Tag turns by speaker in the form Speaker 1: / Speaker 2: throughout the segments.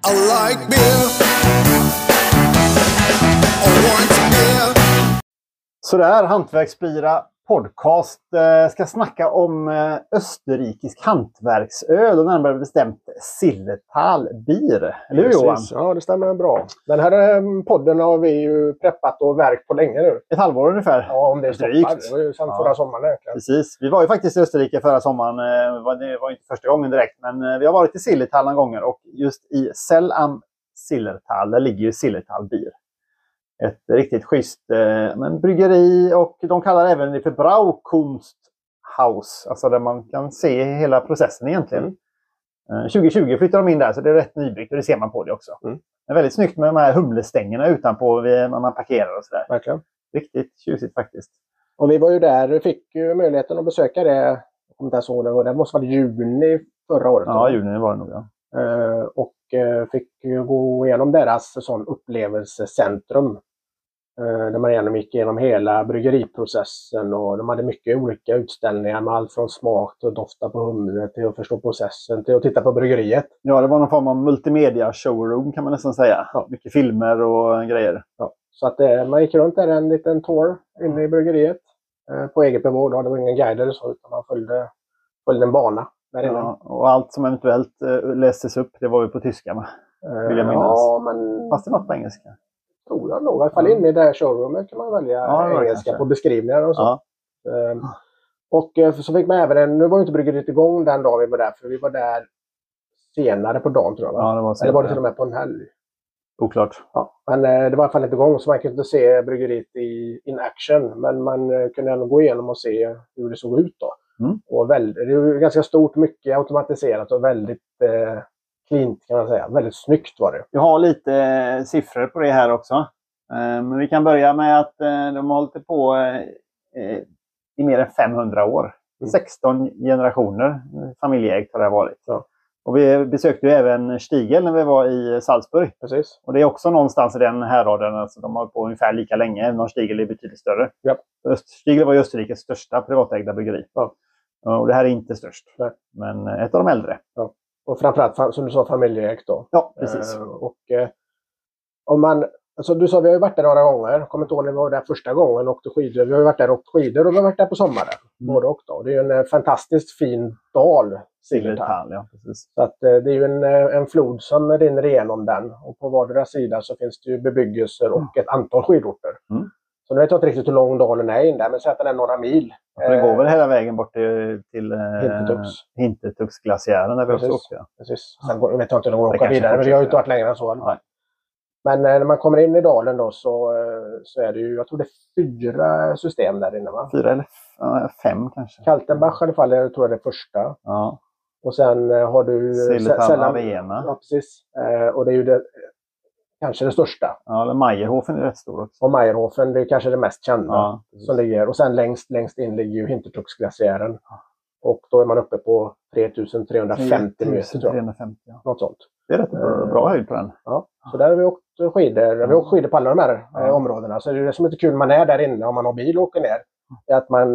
Speaker 1: I like beer. I want beer.
Speaker 2: Sådär, Hantverksbira podcast ska snacka om österrikisk hantverksöl och närmare bestämt Zillertal Bier. Eller hur, Johan?
Speaker 3: Ja, det stämmer bra. Den här podden har vi ju preppat och verkt på länge nu.
Speaker 2: Ett halvår ungefär.
Speaker 3: Ja, om det är stoppar. Det var ju sen förra sommaren egentligen.
Speaker 2: Precis. Vi var ju faktiskt i Österrike förra sommaren. Det var inte första gången direkt, men vi har varit i Zillertal några gånger. Och just i Zell am Zillertal, där ligger ju Zillertal Bier. Ett riktigt schysst bryggeri, och de kallar även det för Braukunsthaus. Alltså där man kan se hela processen egentligen. 2020 flyttar de in där, så det är rätt nybryggt och det ser man på det också. Det är väldigt snyggt med de här humlestängerna utanpå när man parkerar och sådär.
Speaker 3: Verkligen.
Speaker 2: Riktigt tjusigt faktiskt.
Speaker 3: Och vi var ju där och fick ju möjligheten att besöka det. Jag kommer inte ens ihåg det. Det måste vara juni förra året.
Speaker 2: Ja, juni var det nog, ja.
Speaker 3: Och fick ju gå igenom deras sån upplevelsecentrum. Där man gick igenom hela bryggeriprocessen, och de hade mycket olika utställningar med allt från smak till att dofta på humle till att förstå processen till att titta på bryggeriet.
Speaker 2: Ja, det var någon form av multimedia showroom kan man nästan säga. Ja, mycket filmer och grejer.
Speaker 3: Ja, så att man gick runt där en liten tour inne i bryggeriet på eget bevåg. Det var ingen guide eller så, utan man följde en bana där inne.
Speaker 2: Ja, och allt som eventuellt lästes upp, det var ju på tyska, vill jag minnas.
Speaker 3: Ja, men
Speaker 2: fast det var på engelska.
Speaker 3: Tror jag nog. I alla fall inne i det här showroomet kan man välja engelska på beskrivningar och så.
Speaker 2: Ja.
Speaker 3: Och så fick man även nu var ju inte bryggeriet igång den dagen vi var där, för vi var där senare på dagen, tror jag.
Speaker 2: Ja, det var senare.
Speaker 3: Eller var det till och med på en helg?
Speaker 2: Oklart.
Speaker 3: Ja, men det var i alla fall inte igång, så man kunde inte se bryggeriet in action. Men man kunde ändå gå igenom och se hur det såg ut då. Och det är ganska stort, mycket automatiserat och väldigt clean, kan man säga. Väldigt snyggt var det.
Speaker 2: Vi har lite siffror på det här också. Men vi kan börja med att de har hållit på i mer än 500 år. 16 generationer familjeägt har det varit.
Speaker 3: Ja.
Speaker 2: Och vi besökte ju även Stiegl när vi var i Salzburg.
Speaker 3: Precis.
Speaker 2: Och det är också någonstans i den här raden. Alltså de har hållit på ungefär lika länge, även om Stiegl är betydligt större.
Speaker 3: Ja.
Speaker 2: Stiegl var ju Österrikes största privatägda bryggeri.
Speaker 3: Ja.
Speaker 2: Och det här är inte störst.
Speaker 3: Nej.
Speaker 2: Men ett av de äldre.
Speaker 3: Ja. Och framförallt, som du sa, familjeägt då.
Speaker 2: Ja, precis.
Speaker 3: Om man, alltså du sa, vi har ju varit där några gånger. Kommer inte ihåg när vi var där första gången och åkte skidor. Vi har ju varit där och åkt skidor, och vi har varit där på sommaren. Både och då. Det är ju en fantastiskt fin dal, Zillertal.
Speaker 2: Ja, precis.
Speaker 3: Så att det är ju en flod som rinner igenom den. Och på vardera sida så finns det ju bebyggelser och ett antal skidorter. Så nu vet jag inte riktigt hur lång dalen är in där, men så att den är några mil.
Speaker 2: Ja, det går väl hela vägen bort till Hintertux-glaciären där vi också åkte. Ja.
Speaker 3: Precis. Sen vet jag inte om de åker vidare, men vi har ju inte varit längre än så.
Speaker 2: Nej.
Speaker 3: Men när man kommer in i dalen då så är det ju, jag tror det är 4 system där inne, va?
Speaker 2: 4 eller 5 kanske.
Speaker 3: Kaltenbach i alla fall, jag tror det är det första.
Speaker 2: Ja.
Speaker 3: Och sen har du
Speaker 2: Zillertal Arena.
Speaker 3: Ja, precis. Och det är ju kanske det största.
Speaker 2: Ja, eller Mayerhofen är rätt stor också.
Speaker 3: Och Mayerhofen, det är kanske det mest kända.
Speaker 2: Ja,
Speaker 3: som ligger. Och sen längst in ligger ju Hintertux-glaciären. Och då är man uppe på 3350 meter, tror jag.
Speaker 2: 350, ja.
Speaker 3: Något sånt.
Speaker 2: Det är rätt bra höjd på den.
Speaker 3: Ja, så där har vi åkt skidor. Vi har åkt skidor på alla de här områdena. Så det är det som är lite kul, man är där inne om man har bil och åker ner. Är att man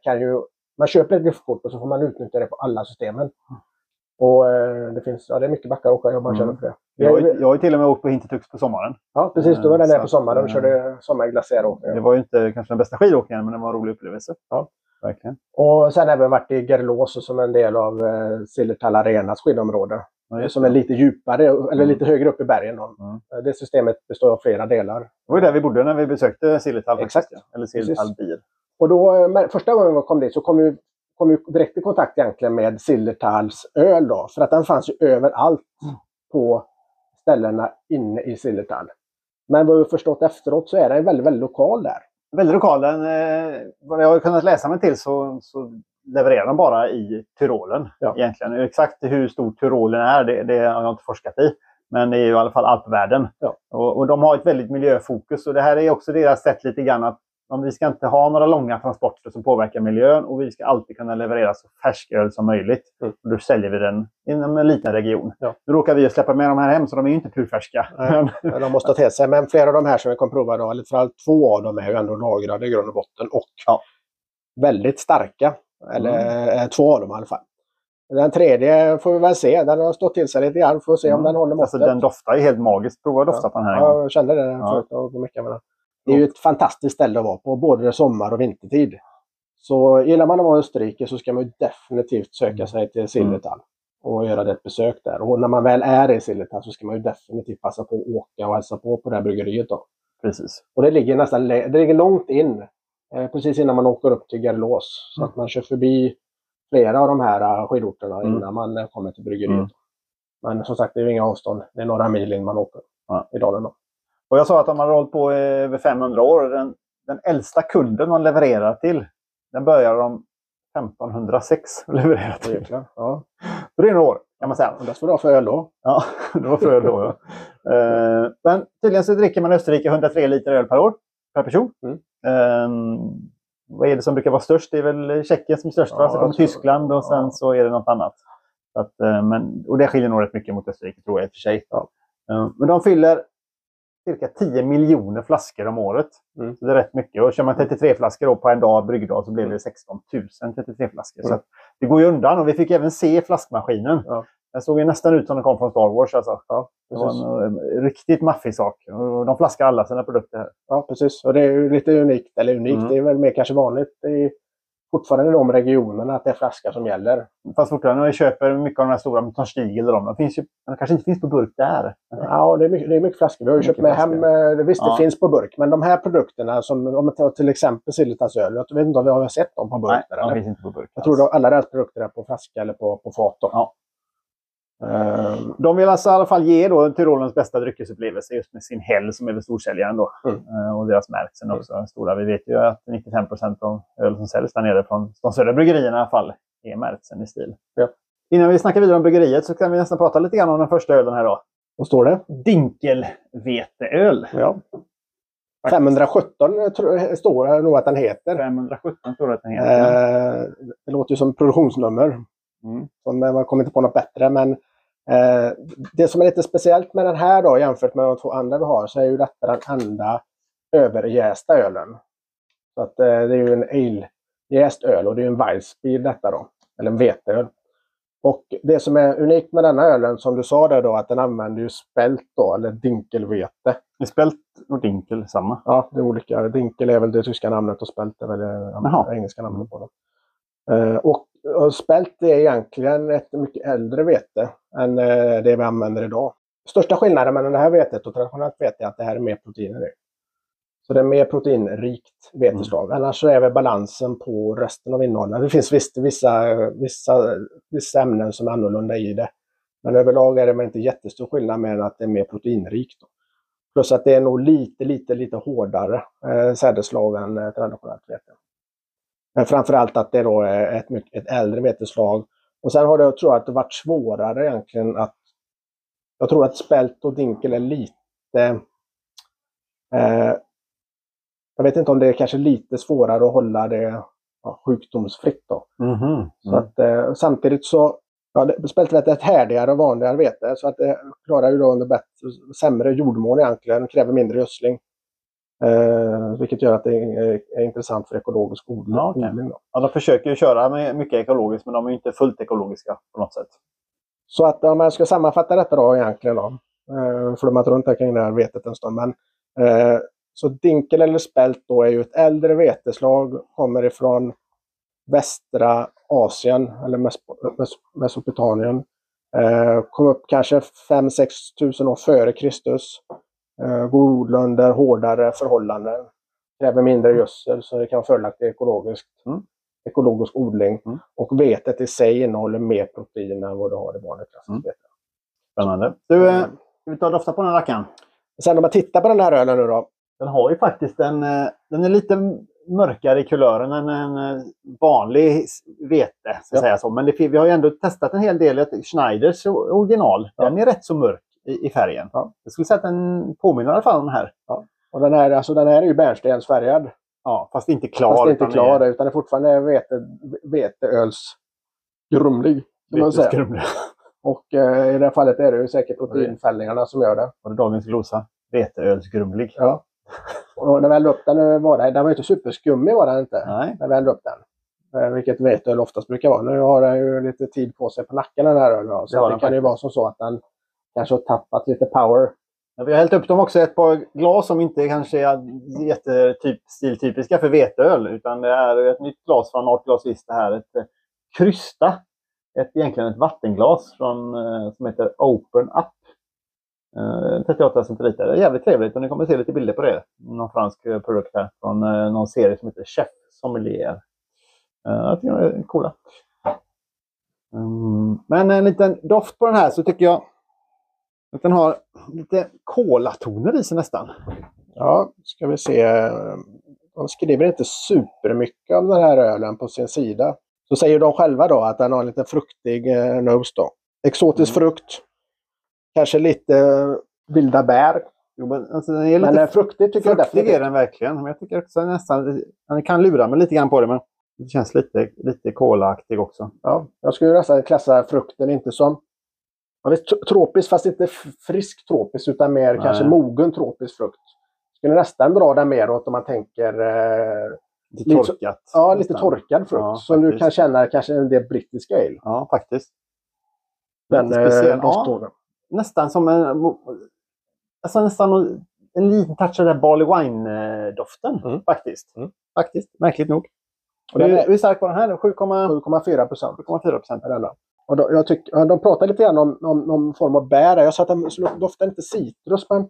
Speaker 3: man köper ett liftkort och så får man utnyttja det på alla systemen. Och det finns, det är mycket backar att åka om man känner för det.
Speaker 2: Jag har ju till och med åkt på Hintertux på sommaren.
Speaker 3: Ja, precis. Du var där på sommaren och körde sommarglaciäråkning.
Speaker 2: Det var ju inte kanske den bästa skidåkningen, men det var en rolig upplevelse.
Speaker 3: Ja.
Speaker 2: Verkligen.
Speaker 3: Och sen har vi varit i Gerlås som en del av Zillertal Arenas skidområde.
Speaker 2: Ja,
Speaker 3: som är lite djupare, eller lite högre upp i bergen. Det systemet består av flera delar.
Speaker 2: Det var ju där vi bodde när vi besökte Zillertal.
Speaker 3: Exakt.
Speaker 2: Eller Zillertal Bier.
Speaker 3: Och då, första gången vi kom dit så kom vi direkt i kontakt egentligen med Zillertals öl då. För att den fanns ju överallt på ställena inne i Zillertal. Men vad vi har förstått efteråt så är den väldigt, väldigt lokal där.
Speaker 2: Väldigt lokal. Vad jag har kunnat läsa mig till så levererar de bara i Tyrolen egentligen. Exakt hur stor Tyrolen är, det har jag inte forskat i. Men det är ju i alla fall alpvärlden. Ja. Och de har ett väldigt miljöfokus. Och det här är också deras sätt lite grann att vi ska inte ha några långa transporter som påverkar miljön. Och vi ska alltid kunna leverera så färsk öl som möjligt. Och då säljer vi den inom en liten region. Ja. Nu råkar vi släppa med de här hem så de är ju inte purfärska.
Speaker 3: Men de måste ta till sig. Men flera av de här som vi kommer prova då, eller framförallt 2 av dem är ju ändå lagrade i grund och botten. Och väldigt starka. Eller 2 av dem i alla fall. Den tredje får vi väl se. Den har stått till sig lite grann. Får se om den håller måttet.
Speaker 2: Alltså, den doftar ju helt magiskt. Prova att dofta på den här.
Speaker 3: Ja, jag kände det förut. Det är ju ett fantastiskt ställe att vara på. Både sommar och vintertid. Så gillar man att vara i Österrike så ska man ju definitivt söka sig till Zillertal. Och göra ett besök där. Och när man väl är i Zillertal så ska man ju definitivt passa på att åka och hälsa på det här bryggeriet då.
Speaker 2: Precis.
Speaker 3: Och det ligger långt in. Precis innan man åker upp till Gerlås. Så att man kör förbi flera av de här skidorterna innan man kommer till bryggeriet. Men som sagt, det är ju inga avstånd. Det är några mil in man åker i Dalarna.
Speaker 2: Och jag sa att de har hållit på över 500 år. Den äldsta kunden de levererar till, den börjar de 1506 leverera till.
Speaker 3: Ja.
Speaker 2: Så det är några år, kan man säga.
Speaker 3: Och det var det för öl då.
Speaker 2: Ja, det var för öl då, ja. Men tydligen så dricker man i Österrike 103 liter öl per år, per person. Vad är det som brukar vara störst? Det är väl Tjeckien som är störst, va? Så kommer Tyskland och sen så är det något annat. Så att, och det skiljer nog rätt mycket mot Österrike, tror jag i och för sig. Men de fyller cirka 10 miljoner flaskor om året. Så det är rätt mycket. Och kör man 33 flaskor då på en dag, bryggdag, så blir det 16 000 33 flaskor. Så att det går ju undan. Och vi fick även se flaskmaskinen. Den såg ju nästan ut som den kom från Star Wars. Alltså. Det var en riktigt maffig sak. Och de flaskar alla sina produkter här.
Speaker 3: Ja, precis. Och det är ju lite unikt. Eller unikt, det är väl mer kanske vanligt fortfarande i de regionerna att det är flaskor som gäller.
Speaker 2: Fast fortfarande när vi köper mycket av de här stora med Stiegel och de finns ju, de kanske inte finns på burk där.
Speaker 3: Ja, det är mycket flaskor. Vi har ju köpt med hem, visst det finns på burk. Men de här produkterna, som om man tar till exempel Zillertals öl, jag vet inte om vi har sett dem på burk.
Speaker 2: Nej, de finns inte på burk.
Speaker 3: Jag tror att alla deras produkter är på flaska eller på fat.
Speaker 2: Ja. De vill alltså i alla fall ge då Tyrolens bästa dryckesupplevelse just med sin häll som är väl storsäljaren då. Och deras märksen också stora. Vi vet ju att 95% av öl som säljs där nere från de södra bryggerierna i alla fall är märksen i stil.
Speaker 3: Ja.
Speaker 2: Innan vi snackar vidare om bryggeriet så kan vi nästan prata lite grann om den första ölen här då.
Speaker 3: Vad står det?
Speaker 2: Dinkelveteöl.
Speaker 3: Ja. 517 står det nog att den heter.
Speaker 2: 517 står det att den heter.
Speaker 3: Det låter ju som produktionsnummer. Som man kommer inte på något bättre. Men det som är lite speciellt med den här då jämfört med de två andra vi har så är ju detta den enda överjästa ölen. Så att det är ju en ale-jäst öl och det är ju en Weissbier detta då. Eller en veteöl. Och det som är unikt med denna ölen som du sa där då att den använder ju spält då eller dinkelvete.
Speaker 2: Är spält och dinkel samma?
Speaker 3: Ja, det är olika. Dinkel är väl det tyska namnet och spält är väl det engelska namnet på dem. Och spält är egentligen ett mycket äldre vete än det vi använder idag. Största skillnaden mellan det här vetet och traditionellt vete är att det här är mer proteiner i. Så det är mer proteinrikt veteslag. Annars så är väl balansen på resten av innehållet. Det finns vissa ämnen som är annorlunda i det. Men överlag är det inte jättestor skillnad med att det är mer proteinrikt. Plus att det är nog lite hårdare sädeslag än traditionellt vete. Men framförallt att det då är ett äldre veteslag. Och sen har det, tror jag, att det varit svårare egentligen att... Jag tror att spält och dinkel är lite... jag vet inte om det är kanske lite svårare att hålla det sjukdomsfritt då. Så att, samtidigt så... Ja, spältvetet är ett härdigare och vanligare vete. Så att det klarar ju då under sämre jordmån egentligen. Kräver mindre gödsling. Vilket gör att det är intressant för ekologisk odling.
Speaker 2: Ja, de försöker ju köra med mycket ekologiskt men de är inte fullt ekologiska på något sätt.
Speaker 3: Så att om man ska sammanfatta detta då egentligen då. För man tror inte kring det här vetet en stund. Men, så dinkel eller spält då är ju ett äldre veteslag. Kommer ifrån västra Asien eller Mesopotamien. Kom upp kanske 5-6 tusen år före Kristus. Går under hårdare förhållanden. Kräver mindre gödsel så det kan vara fördelaktigt ekologisk odling. Och vetet i sig innehåller mer protein än vad du har i vanligt klassiskt vete.
Speaker 2: Spännande. Du, ska vi ta och dofta på den här rackaren?
Speaker 3: Sen om man tittar på den här ölen nu då.
Speaker 2: Den har ju faktiskt den är lite mörkare i kulören än en vanlig vete. Så att säga så. Men vi har ju ändå testat en hel del. Schneiders original. Den är rätt så mörk i färgen. Jag skulle säga att den påminner i alla fall om den här.
Speaker 3: Och den här är ju bärnstensfärgad.
Speaker 2: Ja, fast inte klar.
Speaker 3: Utan det är fortfarande veteölsgrumlig. Och i det här fallet är det ju säkert proteinfällningarna som gör det.
Speaker 2: Och det är dagens glosa. Veteölsgrumlig.
Speaker 3: Ja. Och när vi hällde upp den var den inte superskummig var den inte.
Speaker 2: Nej.
Speaker 3: När vi hällde upp den. Vilket veteöl oftast brukar vara. Nu har den ju lite tid på sig på nacken den här ölen. Så det kan ju vara som så att den kanske har tappat lite power.
Speaker 2: Ja, vi har hällt upp dem också ett par glas som inte kanske är stiltypiska för veteöl. Utan det är ett nytt glas från Art Glas Wist. Det här ett Krysta. Egentligen ett vattenglas som heter Open Up. 38 centiliter. Det är jävligt trevligt och ni kommer se lite bilder på det. Någon fransk produkt här från någon serie som heter Chef Sommelier. Jag tycker det är coola. Men en liten doft på den här så tycker jag att den har lite kolatoner i sig nästan.
Speaker 3: Ja, ska vi se. De skriver inte supermycket om den här ölen på sin sida. Så säger de själva då att den har en lite fruktig nose då. Exotisk frukt. Kanske lite vilda bär.
Speaker 2: Jo, men alltså, den är lite
Speaker 3: men fruktig tycker jag definitivt.
Speaker 2: Är den verkligen. Men jag tycker också nästan, den kan lura mig lite grann på det, men det känns lite kolaaktig också.
Speaker 3: Ja, jag skulle nästan klassa frukten inte som tropisk, fast inte frisk tropisk, utan mer kanske mogen tropisk frukt. Skulle nästan dra den mer åt om man tänker
Speaker 2: lite torkat.
Speaker 3: Ja, lite torkad frukt. Ja, som du kan känna kanske en del brittiska ale.
Speaker 2: Ja, faktiskt.
Speaker 3: Den
Speaker 2: nästan som nästan en liten touch av den barley wine-doften. Faktiskt, märkligt nog. Och hur stark var den här?
Speaker 3: 7,4%.
Speaker 2: 7,4% är den då.
Speaker 3: Och då, jag tycker, de pratar lite grann om någon form av bär. Jag sa att den doftar inte citrus, men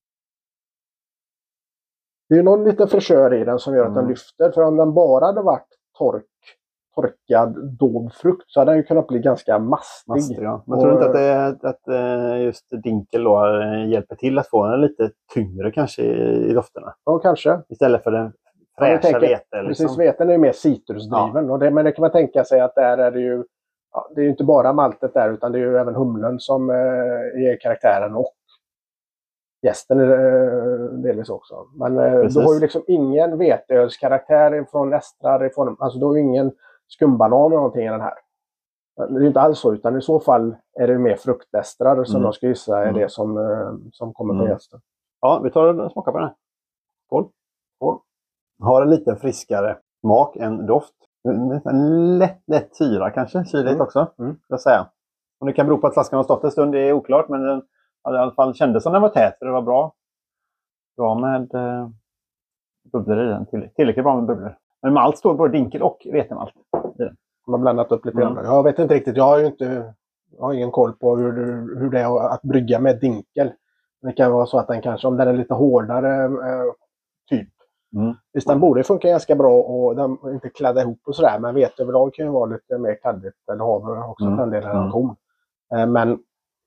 Speaker 3: det är ju någon liten fräschör i den som gör att den lyfter. För om den bara hade varit torkad dov frukt så hade den ju kunnat bli ganska mastig.
Speaker 2: Ja. Men tror du inte att just dinkel då hjälper till att få den lite tyngre kanske i dofterna?
Speaker 3: Ja, kanske.
Speaker 2: Istället för den fräscha vete. Liksom.
Speaker 3: Precis, veten är ju mer citrusdriven. Ja. Men det kan man tänka sig att där är det ju, det är ju inte bara maltet där, utan det är ju även humlen som ger karaktären och gästen delvis också. Men du har ju liksom ingen veteölskaraktär från estrar, alltså du har ju ingen skumbanan eller någonting i den här. Det är ju inte alls så, utan i så fall är det mer fruktestrar som jag ska gissa är det som kommer från gästen.
Speaker 2: Ja, vi tar och smakar på den här. Skål. Har en lite friskare smak än doft. Lätt syra kanske, syrligt också, jag säga. Och det kan bero på att flaskan har stått en stund, det är oklart, men den i alla fall kändes som den var tät, för det var bra med bubblor i den, tillräckligt bra med bubblor. Men malt står både dinkel och vetemalt i den.
Speaker 3: Man har blandat upp lite grann. Jag vet inte riktigt, jag har ingen koll på hur det är att brygga med dinkel. Det kan vara så att den kanske, om den är lite hårdare typ. Visst, den borde funka ganska bra och den inte kladda ihop och sådär, men vete överlag kan ju vara lite mer kladdigt, eller havre också för en del av ton. Men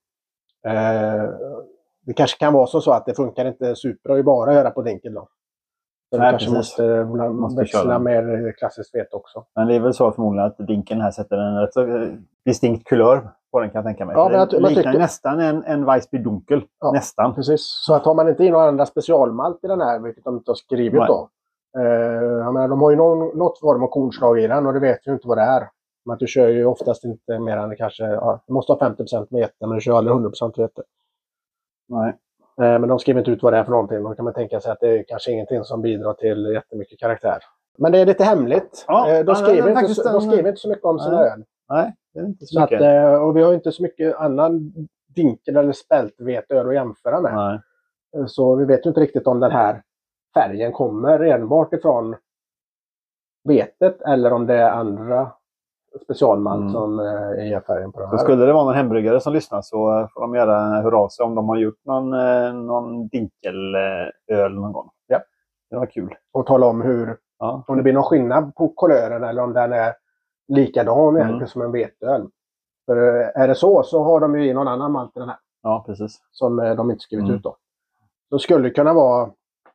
Speaker 3: det kanske kan vara så att det funkar inte super att bara göra på dinkel då. Så du kanske måste växla med klassiskt vete också.
Speaker 2: Men det är väl så förmodligen att dinkeln här sätter en rätt så distinkt kulör på den, kan jag tänka mig.
Speaker 3: Ja, men
Speaker 2: det liknar nästan en Weissbier Dunkel. Ja, nästan.
Speaker 3: Precis. Så att har man inte in några andra specialmalt i den här, vilket de inte har skrivit då. Jag menar, de har ju något form av kornslag i den och det vet ju inte vad det är. Men du kör ju oftast inte mer än kanske, du måste ha 50% vete, men du kör aldrig 100% vete.
Speaker 2: Nej.
Speaker 3: Men de skriver inte ut vad det är för någonting. Då kan man tänka sig att det är kanske ingenting som bidrar till jättemycket karaktär. Men det är lite hemligt. De skriver inte så mycket om sina öl.
Speaker 2: Nej, det är inte så mycket.
Speaker 3: Och vi har inte så mycket annan dinkel eller spältveteöl att jämföra med.
Speaker 2: Nej.
Speaker 3: Så vi vet ju inte riktigt om den här färgen kommer enbart ifrån vetet eller om det är andra specialmalt som är färgen på den här.
Speaker 2: Så skulle det vara någon hembryggare som lyssnar så får de göra hurra sig om de har gjort någon dinkelöl någon gång.
Speaker 3: Ja.
Speaker 2: Det var kul.
Speaker 3: Och tala om om det blir någon skillnad på kolören eller om den är likadan egentligen som en veteöl. För är det så har de ju i någon annan malt i den här.
Speaker 2: Ja, precis.
Speaker 3: Som de inte skrivit ut då. Så skulle det kunna vara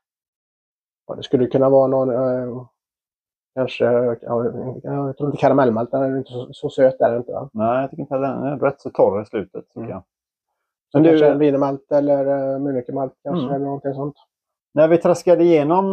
Speaker 3: någon kanske, jag tror inte karamellmalt, den är inte så söt där inte, va?
Speaker 2: Nej, jag tycker inte den är rätt så torr i slutet, tycker jag.
Speaker 3: Men du, kanske en wienermalt eller Münchemalt kanske, eller någonting sånt.
Speaker 2: När vi traskade igenom,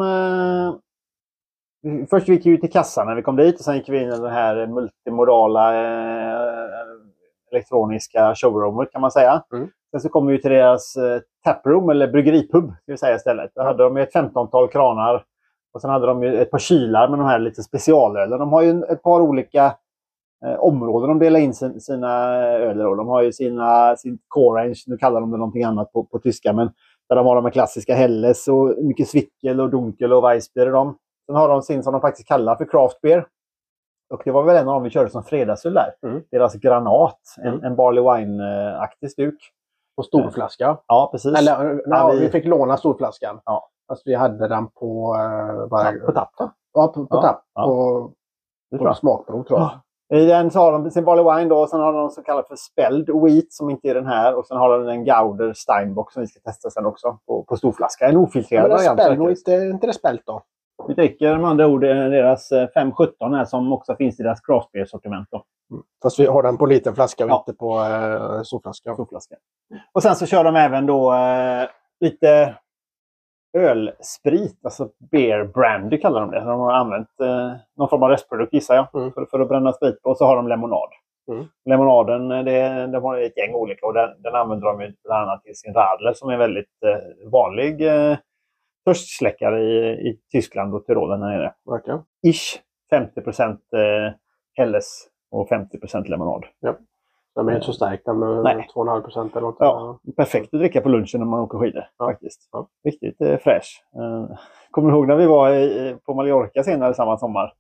Speaker 2: först gick vi ut till kassan när vi kom dit och sen gick vi in i det här multimodala elektroniska showroomet, kan man säga. Sen så kom vi till deras taproom eller bryggeripub, ska vi säga istället. Där hade de ett 15-tal kranar Och sen hade de ju ett par kylar med de här lite specialöler. De har ju ett par olika områden de delar in sina öler. Och de har ju sin core range, nu kallar de det någonting annat på tyska, men där de har de klassiska Helles och mycket Zwickel och Dunkel och Weissbier i dem. Sen har de sin som de faktiskt kallar för craft beer. Och det var väl en av dem vi körde som fredagsöl där. Deras Granat, en Barley Wine-aktig stuk.
Speaker 3: På storflaska.
Speaker 2: Ja, precis.
Speaker 3: Eller, vi fick låna storflaskan.
Speaker 2: Ja.
Speaker 3: Fast vi hade den på...
Speaker 2: på tapp då?
Speaker 3: Ja, på tapp.
Speaker 2: Ja.
Speaker 3: På smakprov tror jag.
Speaker 2: I den så har de sin Barley Wine då, och sen har de så kallad för Spelled Wheat som inte är den här, och sen har de en Gauder Steinbock som vi ska testa sen också på storflaska. En ofiltrerad variant.
Speaker 3: Är inte det spällt då?
Speaker 2: Vi dricker med andra ord deras 517 här som också finns i deras craft beer sortiment då.
Speaker 3: Fast vi har den på liten flaska och inte på storflaska.
Speaker 2: Och sen så kör de även då lite ölsprit, alltså beer brandy kallar de det. De har använt någon form av restprodukt gissar jag för att bränna sprit på. Och så har de lemonad. Lemonaden, de har ett gäng olika och den använder de ju bland annat till sin radler som är väldigt vanlig törstsläckare i Tyskland och Tyrolen där nere.
Speaker 3: Okay.
Speaker 2: Ish 50% Helles och 50% lemonad.
Speaker 3: Ja. De är inte så starka med 2,5% eller något.
Speaker 2: Ja, perfekt att dricka på lunchen när man åker skidor faktiskt. Ja. Riktigt fräsch. Kommer du ihåg när vi var på Mallorca senare samma sommar?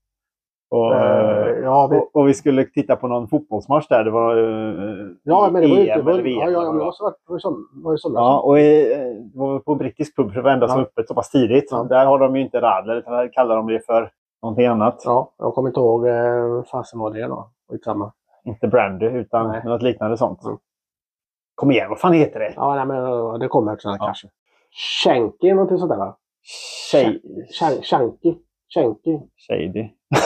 Speaker 2: Och vi skulle titta på någon fotbollsmatch där. Det var
Speaker 3: men det var
Speaker 2: EM eller VM.
Speaker 3: Ja, men det var så.
Speaker 2: Ja, och det var på brittisk pub för det var enda som var öppet så pass tidigt. Ja. Där har de ju inte radler utan där kallar de det för någonting annat.
Speaker 3: Ja, jag kommer inte ihåg fasen var det då. Samma.
Speaker 2: Inte brandy utan något liknande sånt. Kom igen, vad fan heter det?
Speaker 3: Ja, nej, men det kommer sådana kanske. Schenky, någonting sånt där va? Schenky.
Speaker 2: Shady.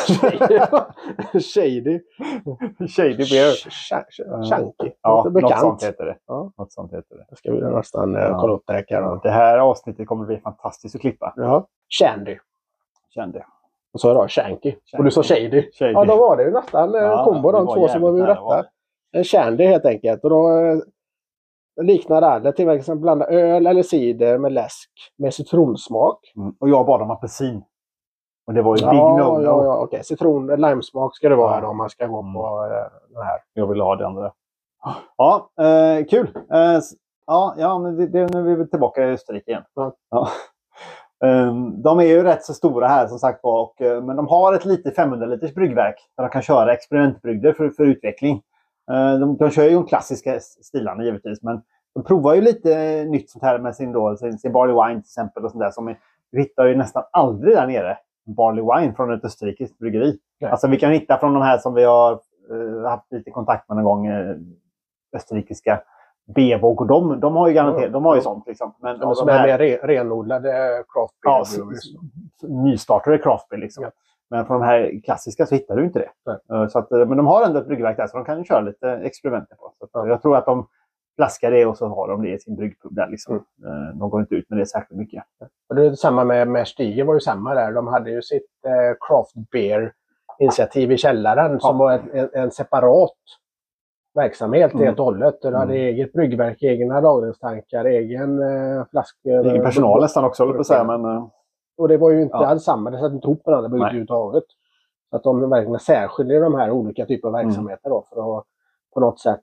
Speaker 3: Shady beer. Schenky.
Speaker 2: Ja, något sånt heter det. Ja. Något sånt heter det.
Speaker 3: Jag ska vi nästan kolla upp det här.
Speaker 2: Det här avsnittet kommer bli fantastiskt att klippa.
Speaker 3: Ja. Shandy. Och så då, Shanky. Och du sa Shady. Ja, då var det ju nästan kombo de två som var vi rätta. Shandy helt enkelt. Och då liknar det till exempel blanda öl eller cider med läsk med citronsmak.
Speaker 2: Och jag bad om apelsin. Och det var ju big no.
Speaker 3: Ja, okej. Citron, limesmak ska det vara här då, om man ska gå på det här.
Speaker 2: Jag vill ha det andra. Ja, kul. Men nu är vi tillbaka i Österrike igen. Ja. De är ju rätt så stora här som sagt var, men de har ett litet 500 liters bryggverk där de kan köra experimentbrygder för utveckling. De kör ju de klassiska stilarna givetvis, men de provar ju lite nytt sånt här med sin Barley Wine till exempel och sånt där som vi hittar ju nästan aldrig där nere. Barley Wine från ett österrikiskt bryggeri. Ja. Alltså vi kan hitta från de här som vi har haft lite kontakt med någon gång, österrikiska Bevåg och de har ju garanterat, de har ju sånt liksom. Men
Speaker 3: de som är mer renodlade craft beer.
Speaker 2: Ja, nystartade craft beer liksom. Ja. Men från de här klassiska så hittar du inte det. Så att, men de har ändå ett bryggverk där så de kan ju köra lite experimenter på. Så att, jag tror att de flaskar det och så har de det i sin bryggpub där liksom. De går inte ut med det särskilt mycket.
Speaker 3: Och det är samma med Stiger var ju samma där. De hade ju sitt craft beer initiativ i källaren som var en separat verksamhet helt och hållet. De hade eget bryggverk, egna lagringstankar, egen
Speaker 2: egen personal nästan också, på säga, men
Speaker 3: och det var ju inte alls samma, det satt inte ihop med andra byggt överhuvudtaget. Så att de verkligen särskiljer de här olika typer av verksamheter då, för att på något sätt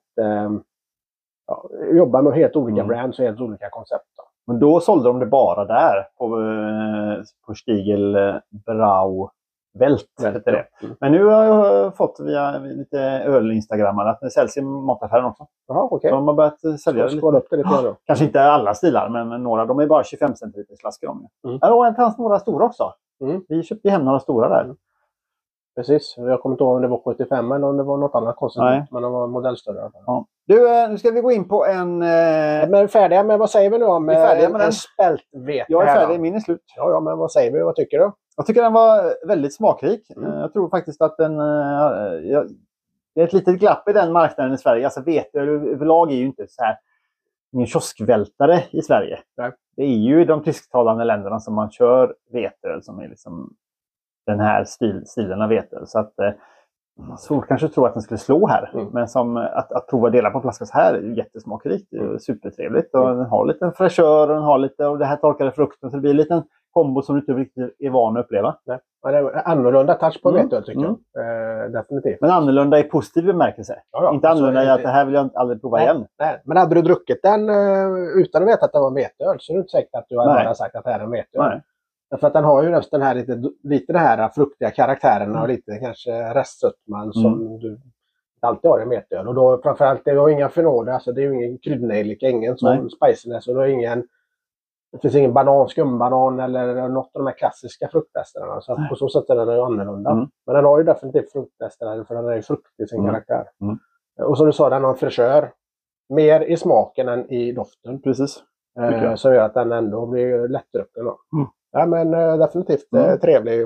Speaker 3: jobba med helt olika brands och helt olika koncept. Då.
Speaker 2: Men då sålde de det bara där på Stiegel Brau Welt. Men nu har jag fått via lite öl-instagrammar att det säljs i mataffären också.
Speaker 3: Jaha, okej.
Speaker 2: Så de har börjat sälja det lite. Kanske inte alla stilar, men några. De är bara 25 centiliters flaskor om det. Ja, det fanns några stora också. Vi köpte hem några stora där.
Speaker 3: Precis. Jag kommer inte ihåg om det var 75 eller om det var något annat konstigt. Men de var modellstörre.
Speaker 2: Ja. Du, nu ska vi gå in på en...
Speaker 3: Men färdiga med, vad säger vi nu om en spältvete?
Speaker 2: Jag är färdig, min är slut.
Speaker 3: Ja, men vad säger vi? Vad tycker du?
Speaker 2: Jag tycker den var väldigt smakrik. Jag tror faktiskt att den... det är ett litet glapp i den marknaden i Sverige. Alltså veteöl överlag är ju inte så här ingen kioskvältare i Sverige.
Speaker 3: Nej.
Speaker 2: Det är ju i de tysktalande länderna som man kör veteöl som är liksom den här stilen av veteöl. Så att svårt kanske tror att den skulle slå här. Men som att prova dela på flaskan så här är jättesmakrikt. Supertrevligt. Och den har lite fräschör och den har lite av det här torkade frukten. Så det blir en liten kombo som du inte riktigt är van att uppleva.
Speaker 3: Nej. Ja, det är annorlunda touch på veteöl tycker jag. Definitivt.
Speaker 2: Men annorlunda i positiv bemärkelse.
Speaker 3: Ja,
Speaker 2: inte annorlunda i att det här vill jag aldrig prova igen.
Speaker 3: Nej. Men hade du druckit den utan att veta att det var en veteöl så är det inte säkert att du hade bara sagt att det här är en veteöl. Nej. Därför att den har ju just den här lite det här fruktiga karaktären och lite kanske restsötman som du alltid har i veteöl. Och då framförallt det har inga fenoler, alltså det är ju ingen kryddnejlika, ingen sån spiciness och det finns ingen banan, skumbanan eller något av de här klassiska frukttesterna. Så på så sätt är den ju annorlunda. Men den har ju definitivt frukttester för den är ju fruktig i sin karaktär. Och som du sa, den har en fräschör. Mer i smaken än i doften.
Speaker 2: Precis.
Speaker 3: Som gör att den ändå blir lättdrucken. Ja, men definitivt trevlig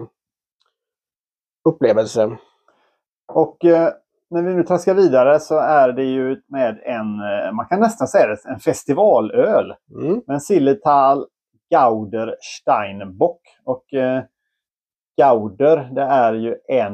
Speaker 3: upplevelse.
Speaker 2: Och när vi nu traskar vidare så är det ju med man kan nästan säga det, en festivalöl. Men Zillertal Gauder Steinbock. Och Gauder, det är ju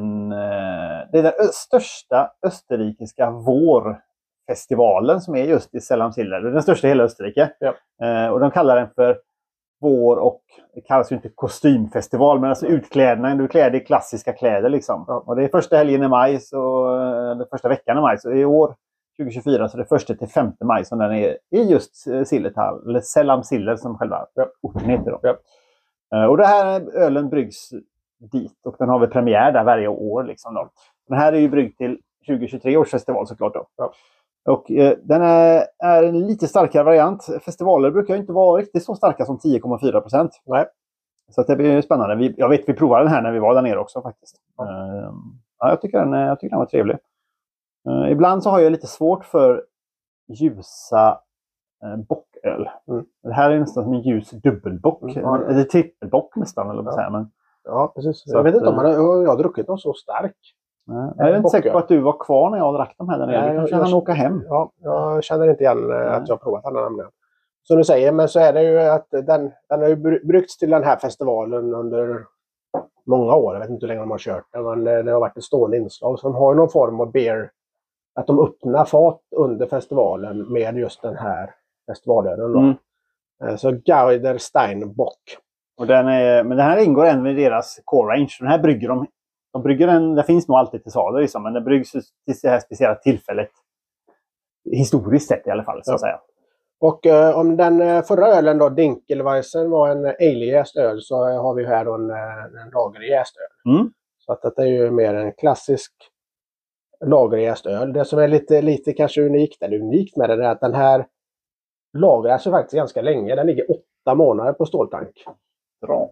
Speaker 2: det är den största österrikiska vårfestivalen som är just i Sellamsiller. Det är den största i hela Österrike. Ja. Och de kallar den för vår och det kallas ju inte kostymfestival, men alltså utklädnaden, du klär dig i klassiska kläder liksom. Ja. Och det är första helgen i maj, eller första veckan i maj, så i år 2024 så är det första till 5 maj som den är i just Zillertal, eller Sellamsiller som själva orten heter då. Ja. Och det här ölen bryggs dit och den har väl premiär där varje år liksom då. Den här är ju bryggt till 2023 års festival såklart då. Ja. Och den är en lite starkare variant. Festivaler brukar ju inte vara riktigt så starka som 10,4%. Nej. Så att det blir spännande. Jag vet vi provade den här när vi var där nere också faktiskt. Ja, jag tycker den var trevlig. Ibland så har jag lite svårt för ljusa bocköl. Det här är nästan som en ljus dubbelbock. Eller trippelbock nästan. Eller vad säger man.
Speaker 3: Ja, precis. Så jag vet inte om jag har druckit någon så stark.
Speaker 2: Jag är inte säker på att du var kvar när jag drack dem här där nere. Du kanske hann åka hem.
Speaker 3: Ja, jag känner inte igen att jag har provat alla namnen. Som du säger, men så är det ju att den har ju bryggts till den här festivalen under många år. Jag vet inte hur länge de har kört den, men det har varit ett stående inslag. Så de har ju någon form av beer, att de öppnar fat under festivalen med just den här festivalölen. Så Gauder Steinbock.
Speaker 2: Och men den här ingår även i deras core range. Den här brygger de brygger den, det finns nog alltid till salu liksom, men det bryggs till det här speciella tillfället. Historiskt sett i alla fall, så att säga.
Speaker 3: Och om den förra ölen då, Dinkelweizen, var en ale-jäst öl så har vi här då en lagerjäst öl. Så att det är ju mer en klassisk lagerjäst öl. Det som är lite kanske unikt med den är att den här lagras ju faktiskt ganska länge. Den ligger 8 månader på ståltank.
Speaker 2: Bra.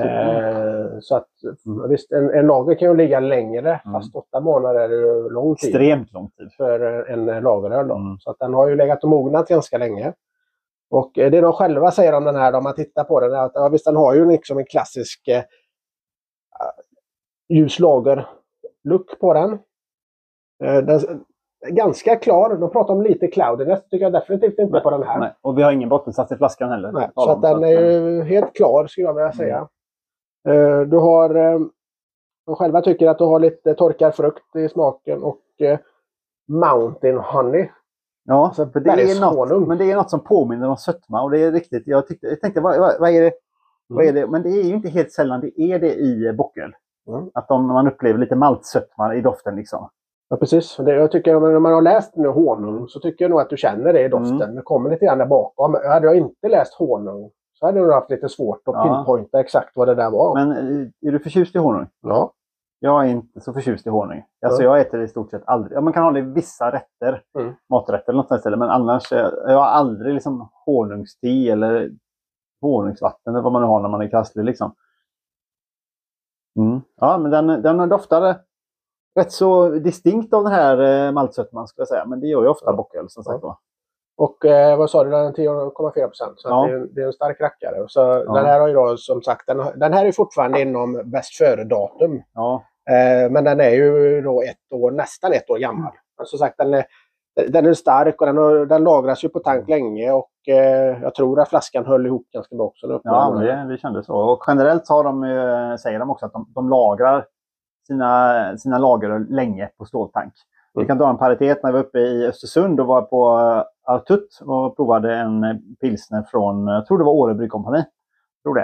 Speaker 3: Så att visst, en lager kan ju ligga längre, fast 8 månader är ju lång tid.
Speaker 2: Extremt lång tid.
Speaker 3: För en lageröl då. Så att den har ju legat och mognat ganska länge. Och det de själva säger om den här då, om man tittar på den, är att visst, den har ju liksom en klassisk ljuslager-look på den. Den ganska klar. De pratar om lite cloudiness, tycker jag definitivt inte på den här.
Speaker 2: Nej. Och vi har ingen bottensats i flaskan heller.
Speaker 3: Nej. Så att den är ju helt klar, skulle jag vilja säga. Du har, de själva tycker att du har lite torkad frukt i smaken och mountain honey.
Speaker 2: Ja, så det är något som påminner om sötma och det är riktigt. Jag tänkte vad är det? Vad är det? Men det är ju inte helt sällan det är det i bocköl. Att man upplever lite maltsötma i doften liksom.
Speaker 3: Ja, precis. Jag tycker när man har läst nu honung så tycker jag nog att du känner det i doften. Det kommer lite grann där bakom. Hade jag inte läst honung så hade jag haft lite svårt att pinpointa exakt vad det där var.
Speaker 2: Men är du förtjust i honung?
Speaker 3: Ja.
Speaker 2: Jag är inte så förtjust i honung. Alltså jag äter det i stort sett aldrig. Ja, man kan ha det i vissa rätter. Maträtter eller något sånt. Men annars jag har aldrig liksom honungste eller honungsvatten eller vad man nu har när man är krasslig liksom. Ja, men den doftar rätt så distinkt av den här maltsötman skulle jag säga. Men det gör ju ofta bocköl som sagt var.
Speaker 3: Och vad sa du, den är 10,4%. Så det är en stark rackare. Så den här har ju då som sagt, den här är fortfarande inom bäst före-datum.
Speaker 2: Ja.
Speaker 3: Men den är ju då nästan ett år gammal. Men som sagt, den är stark och den lagras ju på tank länge. Och jag tror att flaskan höll ihop ganska bra också.
Speaker 2: Ja, det kändes så. Och generellt så har säger de också att de lagrar sina lager länge på ståltank. Vi kan ta en paritet när vi var uppe i Östersund och var på Artut och provade en pilsner från, jag tror det var Åre Bryggkompani. Tror det.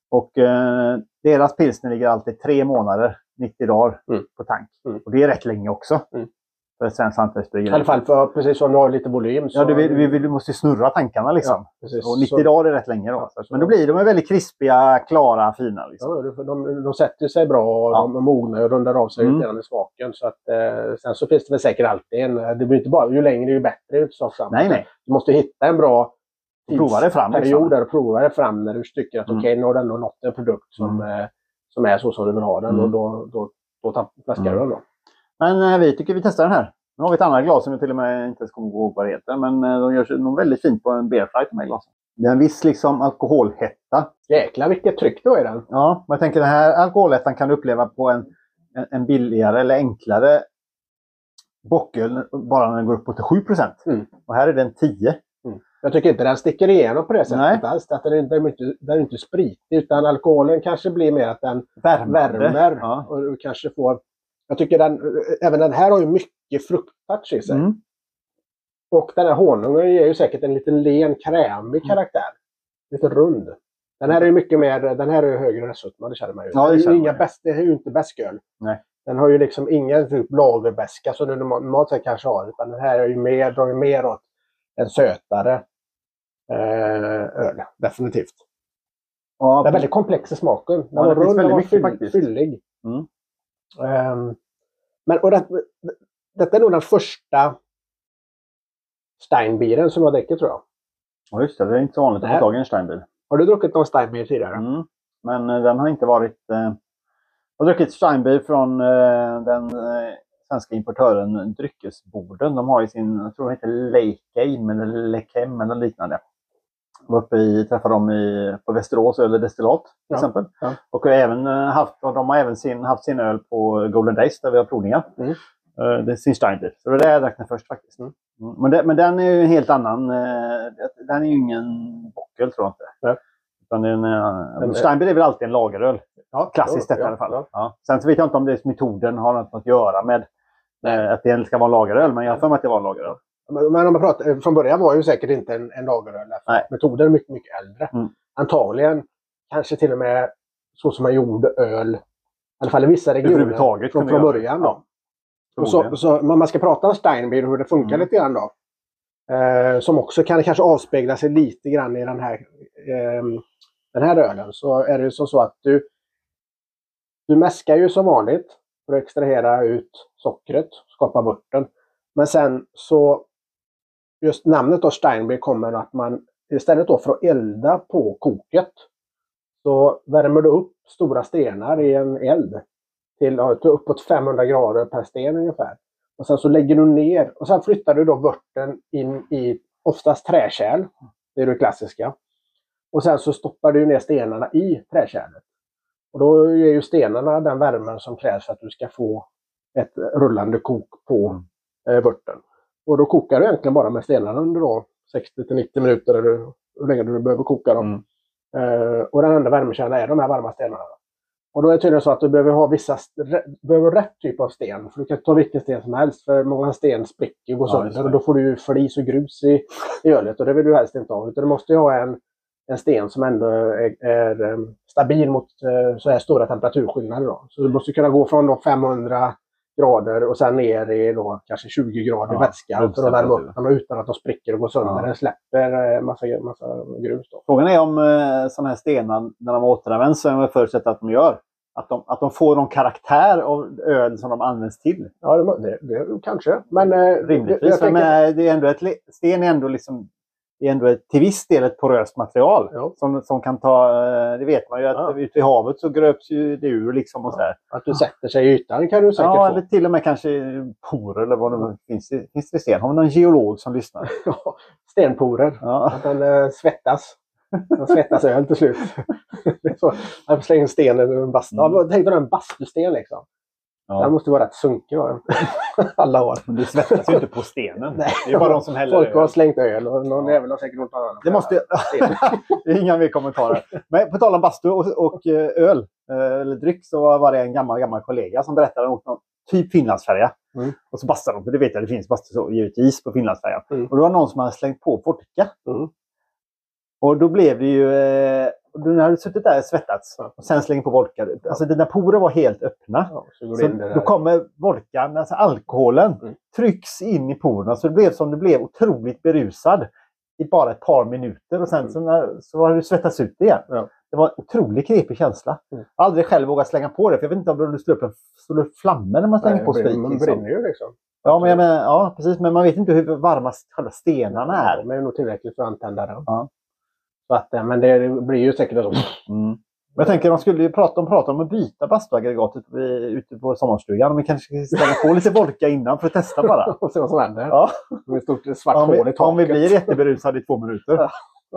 Speaker 2: Och deras pilsner ligger alltid 3 månader, 90 dagar på tank. Och det är rätt länge också. För ett svenskt hantverksbryggeri.
Speaker 3: I alla fall för, precis som du har lite volym. Så...
Speaker 2: Ja, vi måste snurra tankarna liksom.
Speaker 3: Ja,
Speaker 2: och 90 dagar är rätt länge då. Ja, men då blir de väldigt krispiga, klara, fina. Liksom.
Speaker 3: Ja, de sätter sig bra och de mognar och rundar av sig lite grann i smaken. Så att, sen så finns det väl säkert alltid en... Det blir inte bara, ju längre ju bättre. Nej. Du måste hitta en bra
Speaker 2: prova det fram,
Speaker 3: period där och prova det fram när du tycker att okej, nu har du ändå nått en produkt som är så som du vill ha den. Och då flaskar du den då.
Speaker 2: Men vi tycker vi testar den här. Nu har vi ett annat glas som vi till och med inte ens kommer ihåg vad det heter. Men de gör sig nog väldigt fint på en beerflight med glasen. Det är en viss liksom alkoholhetta.
Speaker 3: Jäklar vilket tryck det var i den.
Speaker 2: Ja, men jag tänker den här alkoholhettan kan du uppleva på en billigare eller enklare bocköl bara när den går upp till 7%. Och här är den 10%.
Speaker 3: Jag tycker inte den sticker igenom på det sättet alls. Att den är inte spritig utan alkoholen kanske blir mer att den värmer. Ja. Och du kanske får... Jag tycker även den här har ju mycket frukttouch i sig. Och den här honungen ger ju säkert en liten len, krämig karaktär. Lite rund. Den här är ju mycket mer, den här är ju högre röstsötma, det känner man ju.
Speaker 2: Ja,
Speaker 3: det är ju inte bäsköl.
Speaker 2: Nej.
Speaker 3: Den har ju liksom ingen typ lagerbäska som du normalt sett kanske har. Utan den här är ju mer åt en sötare öl, definitivt. Ja, den är väldigt komplex i smaken. Den var rund, den var fyllig. Men detta är nog den första Steinbieren som jag dricker, tror jag.
Speaker 2: Ja, just det. Det är inte så vanligt att få tag i en Steinbier.
Speaker 3: Har du druckit någon Steinbier tidigare?
Speaker 2: Men den har inte varit... Jag har druckit Steinbier från den svenska importören Dryckesborden. De har ju sin, jag tror det heter Leikheim eller Lekem eller liknande. Jag var träffade dem på Västerås eller destillat till exempel. Ja. Och de har även haft sin öl på Golden Days där vi har provningar. Det är sin Steinbier. Så det är det jag drack den först faktiskt. Men den är ju en helt annan. Den är ju ingen bocköl, tror jag inte. Ja. Utan Steinbier är väl alltid en lageröl. Ja, klassiskt i alla fall. Ja. Ja. Sen så vet jag inte om det metoden har något att göra med att det ska vara en lageröl. Men jag har för mig att det var en lageröl.
Speaker 3: Men om man pratar, från början var ju säkert inte en lageröl. Metoden är mycket, mycket äldre. Antagligen kanske till och med så som man gjorde öl. I alla fall i vissa regioner från början. Då. Ja. Så man ska prata om Steinbier och hur det funkar lite grann då. Som också kan kanske avspegla sig lite grann i den här ölen. Så är det ju så att du mäskar ju som vanligt för att extrahera ut sockret, skapa vörten. Men sen så just namnet då Steinbier kommer att man istället då för att elda på koket så värmer du upp stora stenar i en eld till uppåt 500 grader per sten ungefär. Och sen så lägger du ner och sen flyttar du då vörten in i oftast träkärl. Det är det klassiska. Och sen så stoppar du ner stenarna i träkärlet. Och då ger ju stenarna den värmen som krävs för att du ska få ett rullande kok på vörten. Och då kokar du egentligen bara med stenarna under då 60-90 minuter eller hur länge du behöver koka dem. Och den enda värmekällan är de här varma stenarna. Och då är det tydligen så att du behöver ha behöver rätt typ av sten. För du kan ta vilken sten som helst. För många sten spricker och går sönder. Och då får du flis och grus i ölet. Och det vill du helst inte ha. Utan du måste ju ha en sten som ändå är stabil mot så här stora temperaturskillnader. Då. Så du måste kunna gå från då 500 grader och sen ner i då kanske 20 grader vätska. För att värma upp den utan att de spricker och går sönder. Den släpper massa grus. Då.
Speaker 2: Frågan är om sådana här stenar när de återanvänds som jag förutsätter att de gör. Att de får någon karaktär av öl som de används till.
Speaker 3: Ja, det kanske. Men
Speaker 2: rimligtvis. Men det är ändå sten är ändå liksom det är ändå till viss del ett poröst material som kan ta, det vet man ju att ute i havet så gröps ju det ur liksom och sådär.
Speaker 3: Att du sätter sig i ytan kan du säkert få.
Speaker 2: Eller till och med kanske porer eller vad det finns det sten. Har vi någon geolog som lyssnar?
Speaker 3: Ja, stenporer. Ja. Att den svettas. Den svettas öl till slut. Så, jag slänger sten i en bastu. Tänk dig en bastusten liksom. Ja. Den måste vara rätt sunkig. Alla år.
Speaker 2: Men du svettas ju inte på stenen. Nej. Det är bara de som häller
Speaker 3: folk har slängt öl och någon jävel har säkert något annat.
Speaker 2: Det måste det är inga mer kommentarer. Men på tal om bastu och öl eller dryck så var det en gammal kollega som berättade om någon typ Finlandsfärja. Och så bastade de, för det vet jag det finns bastu så givetvis på Finlandsfärja. Och det var någon som hade slängt på vodka. Och då blev det ju Och du har suttit där och svettats och sen slänger på vodka. Alltså dina porer var helt öppna.
Speaker 3: Ja, så
Speaker 2: då kommer vodkan, alltså alkoholen, trycks in i porerna. Så det blev som du blev otroligt berusad i bara ett par minuter. Och sen så har du svettats ut igen. Ja. Det var en otroligt knepig känsla. Jag har aldrig själv vågat slänga på det. För jag vet inte om du slår upp flammor när man slänger på sprit.
Speaker 3: Man brinner ju liksom.
Speaker 2: Ja, men ja, precis. Men man vet inte hur varma själva stenarna är.
Speaker 3: Ja, men det är nog tillräckligt för att antända den. Ja. Så att, men det blir ju säkert så.
Speaker 2: Men jag tänker de skulle ju prata om att byta bastuaggregatet ute på sommarstugan. Vi kanske ska ställa på lite vodka innan för att testa bara.
Speaker 3: Och se vad som händer.
Speaker 2: Ja.
Speaker 3: Med ett stort svart hål i taket.
Speaker 2: Om vi blir jätteberusade i 2 minuter.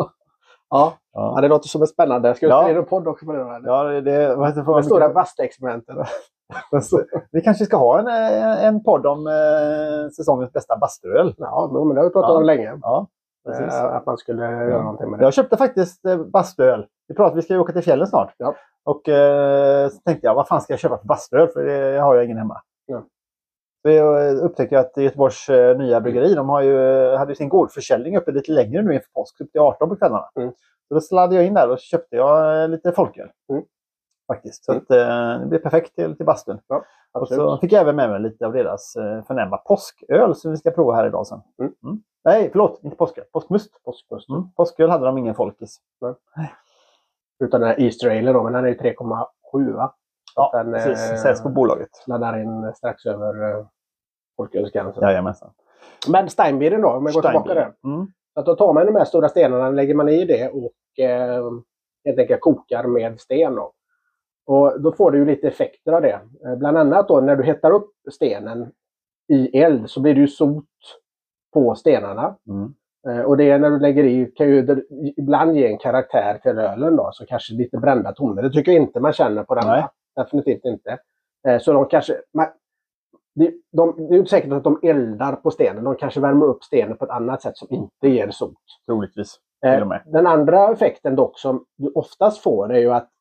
Speaker 3: Ja, det låter som en spännande. Ska vi spela in en podd också på det?
Speaker 2: Ja, det vad heter det?
Speaker 3: Stora bastuexperimenten.
Speaker 2: Vi kanske ska ha en podd om säsongens bästa bastuöl.
Speaker 3: Ja, men det har vi pratat om länge.
Speaker 2: Ja, precis.
Speaker 3: Att man skulle göra någonting med det.
Speaker 2: Jag köpte faktiskt bastuöl. Vi ska ju åka till fjällen snart. Ja. Och så tänkte jag, vad fan ska jag köpa för bastuöl? För det har jag ingen hemma. Ja. Så jag upptäckte att Göteborgs nya bryggeri, de hade sin gårdförsäljning uppe lite längre nu inför påsk, upp till 18 på kvällarna. Så då sladdade jag in där och köpte jag lite folköl. Faktiskt. Så att, det blev perfekt till bastun. Ja, och så fick jag även med mig lite av deras förnämliga påsköl som vi ska prova här idag sen. Nej, förlåt, inte påsköl. Påskmust. Påsköl hade de ingen folkis. Nej.
Speaker 3: Utan den här Easter Ale då, men den är ju 3,7 va?
Speaker 2: Ja, den sätts på bolaget.
Speaker 3: Laddar in strax över folkölsgränsen.
Speaker 2: Jajamensan.
Speaker 3: Men Steinbieren då, om jag går tillbaka där. Så då tar man de här stora stenarna, lägger man i det och helt enkelt kokar med sten då. Och då får du ju lite effekter av det. Bland annat då när du hettar upp stenen i eld så blir det ju sot på stenarna. Och det när du lägger i kan ju ibland ge en karaktär till ölen då. Så kanske lite brända toner. Det tycker jag inte man känner på den här. Definitivt inte. Så de kanske... Det är ju inte säkert att de eldar på stenen. De kanske värmer upp stenen på ett annat sätt som inte ger sot.
Speaker 2: Troligtvis.
Speaker 3: Den andra effekten dock som du oftast får är ju att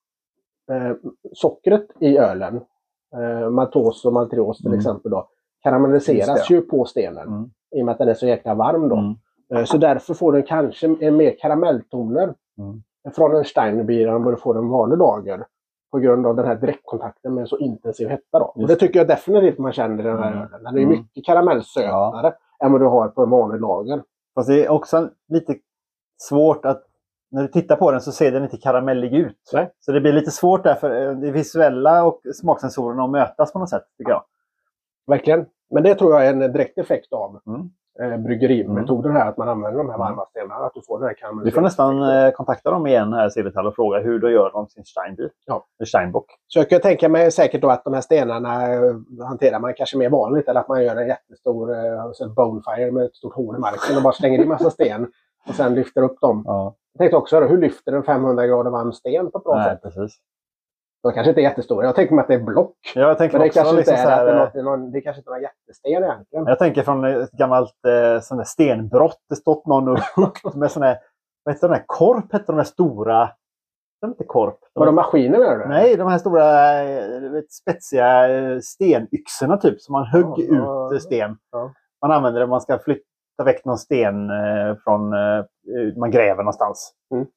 Speaker 3: sockret i ölen, maltos och maltrios till exempel då, karamelliseras ju på stenen i och med att den är så jäkla varm då. Så därför får den kanske mer karamelltoner från en Steinbier än vad du får en vanlig lager på grund av den här direktkontakten med så intensiv hetta då. Och det tycker jag definitivt man känner i den här ölen. Den är mycket karamellsötare än vad du har på en vanlig lager.
Speaker 2: Fast det är också lite svårt att när du tittar på den så ser den inte karamellig ut. Nej. Så det blir lite svårt där för det visuella och smaksensorerna att mötas på något sätt, tycker jag.
Speaker 3: Verkligen. Men det tror jag är en direkt effekt av bryggerimetoden här, att man använder de här varma stenarna, att du får den här karamelliseringen.
Speaker 2: Vi får nästan kontakta dem igen här, Silvertall, och fråga hur de gör de sin Steinbier. Ja. Steinbock.
Speaker 3: Så jag kan tänka mig säkert då att de här stenarna hanterar man kanske mer vanligt, eller att man gör en jättestor bonfire med ett stort hål i marken och bara slänger in massa sten och sen lyfter upp dem. Ja. Jag tänkte också, hur lyfter en 500 grader varm sten på ett bra sätt? Precis. De kanske inte är jättestora. Jag tänker mig att det är block.
Speaker 2: Ja, jag tänker
Speaker 3: men det
Speaker 2: också
Speaker 3: kanske
Speaker 2: liksom
Speaker 3: inte är det kanske inte är någon jättesten egentligen.
Speaker 2: Jag tänker från ett gammalt sån där stenbrott. Det stått någon och huggit med sån här, vad heter de här, korp heter de här stora. De är inte korp.
Speaker 3: Var de maskiner menar du?
Speaker 2: Nej, de här stora spetsiga stenyxorna typ som man högg ut sten. Ja. Man använder det om man ska ta väck någon sten från man gräver någonstans.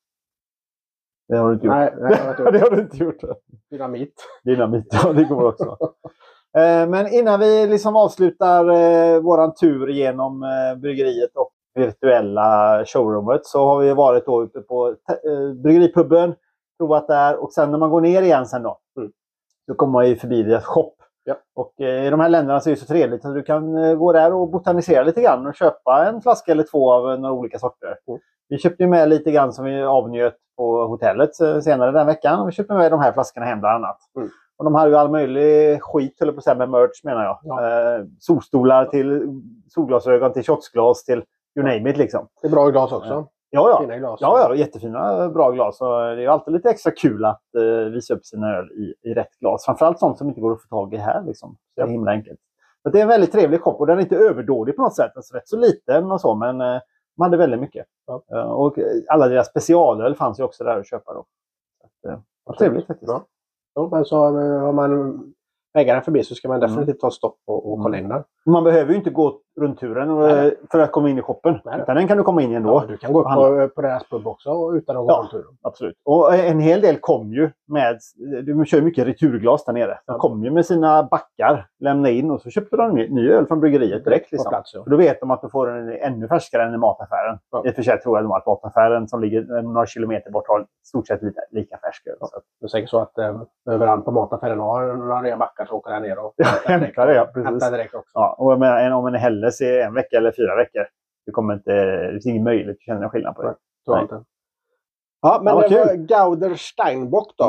Speaker 2: Det har du inte gjort.
Speaker 3: Nej,
Speaker 2: det har du inte gjort. Dynamit, ja, det går också. Men innan vi liksom avslutar våran tur genom bryggeriet och virtuella showroomet så har vi varit då uppe på bryggeripubben, provat där, och sen när man går ner igen sen då kommer man ju förbi deras shop. Ja. Och i de här länderna så är det så trevligt att du kan gå där och botanisera lite grann och köpa en flaska eller två av några olika sorter. Vi köpte ju med lite grann som vi avnjöt på hotellet senare den veckan. Och vi köpte med de här flaskorna hem bland annat. Och de har ju all möjlig skit, eller på att säga, med merch menar jag. Ja. Solstolar till solglasögon till shotsglas till you name it liksom.
Speaker 3: Det är bra glas också.
Speaker 2: Fina glas. Ja, jättefina bra glas. Och det är ju alltid lite extra kul att visa upp sina öl i rätt glas. Framförallt sånt som inte går att få tag i här liksom. Så det är himla enkelt. Så det är en väldigt trevlig shop och den är inte överdådig på något sätt. Alltså rätt så liten och så, men man hade väldigt mycket. Ja. Och alla deras specialöl fanns ju också där att köpa då. Så att, trevligt faktiskt.
Speaker 3: Ja. Ja, men så har man vägarna förbi så ska man definitivt ta stopp och kolla in där.
Speaker 2: Man behöver ju inte gå rundturen för att komma in i shoppen. Utan den kan du komma in i ändå.
Speaker 3: Ja, du kan gå upp på deras pub också utan att gå rundturen.
Speaker 2: Absolut. Och en hel del kom ju med, du kör mycket returglas där nere. De kom ju med sina backar, lämna in och så köpte de ny öl från bryggeriet direkt. Liksom.
Speaker 3: Plats, ja.
Speaker 2: För då vet de att du får en ännu färskare än i mataffären.
Speaker 3: Ja.
Speaker 2: I och för sig tror jag att mataffären som ligger några kilometer bort har stort sett lika färsk öl.
Speaker 3: Ja. Det är säkert så att överallt på mataffären har några nya backar så åker där ner och
Speaker 2: hämtar det. Ja, precis.
Speaker 3: Hämtar direkt också.
Speaker 2: Ja, och om en Helles är 1 vecka eller 4 veckor, det är inget möjligt att känna skillnad på det.
Speaker 3: Tror jag inte. Ja, men det var Gauder Steinbock då.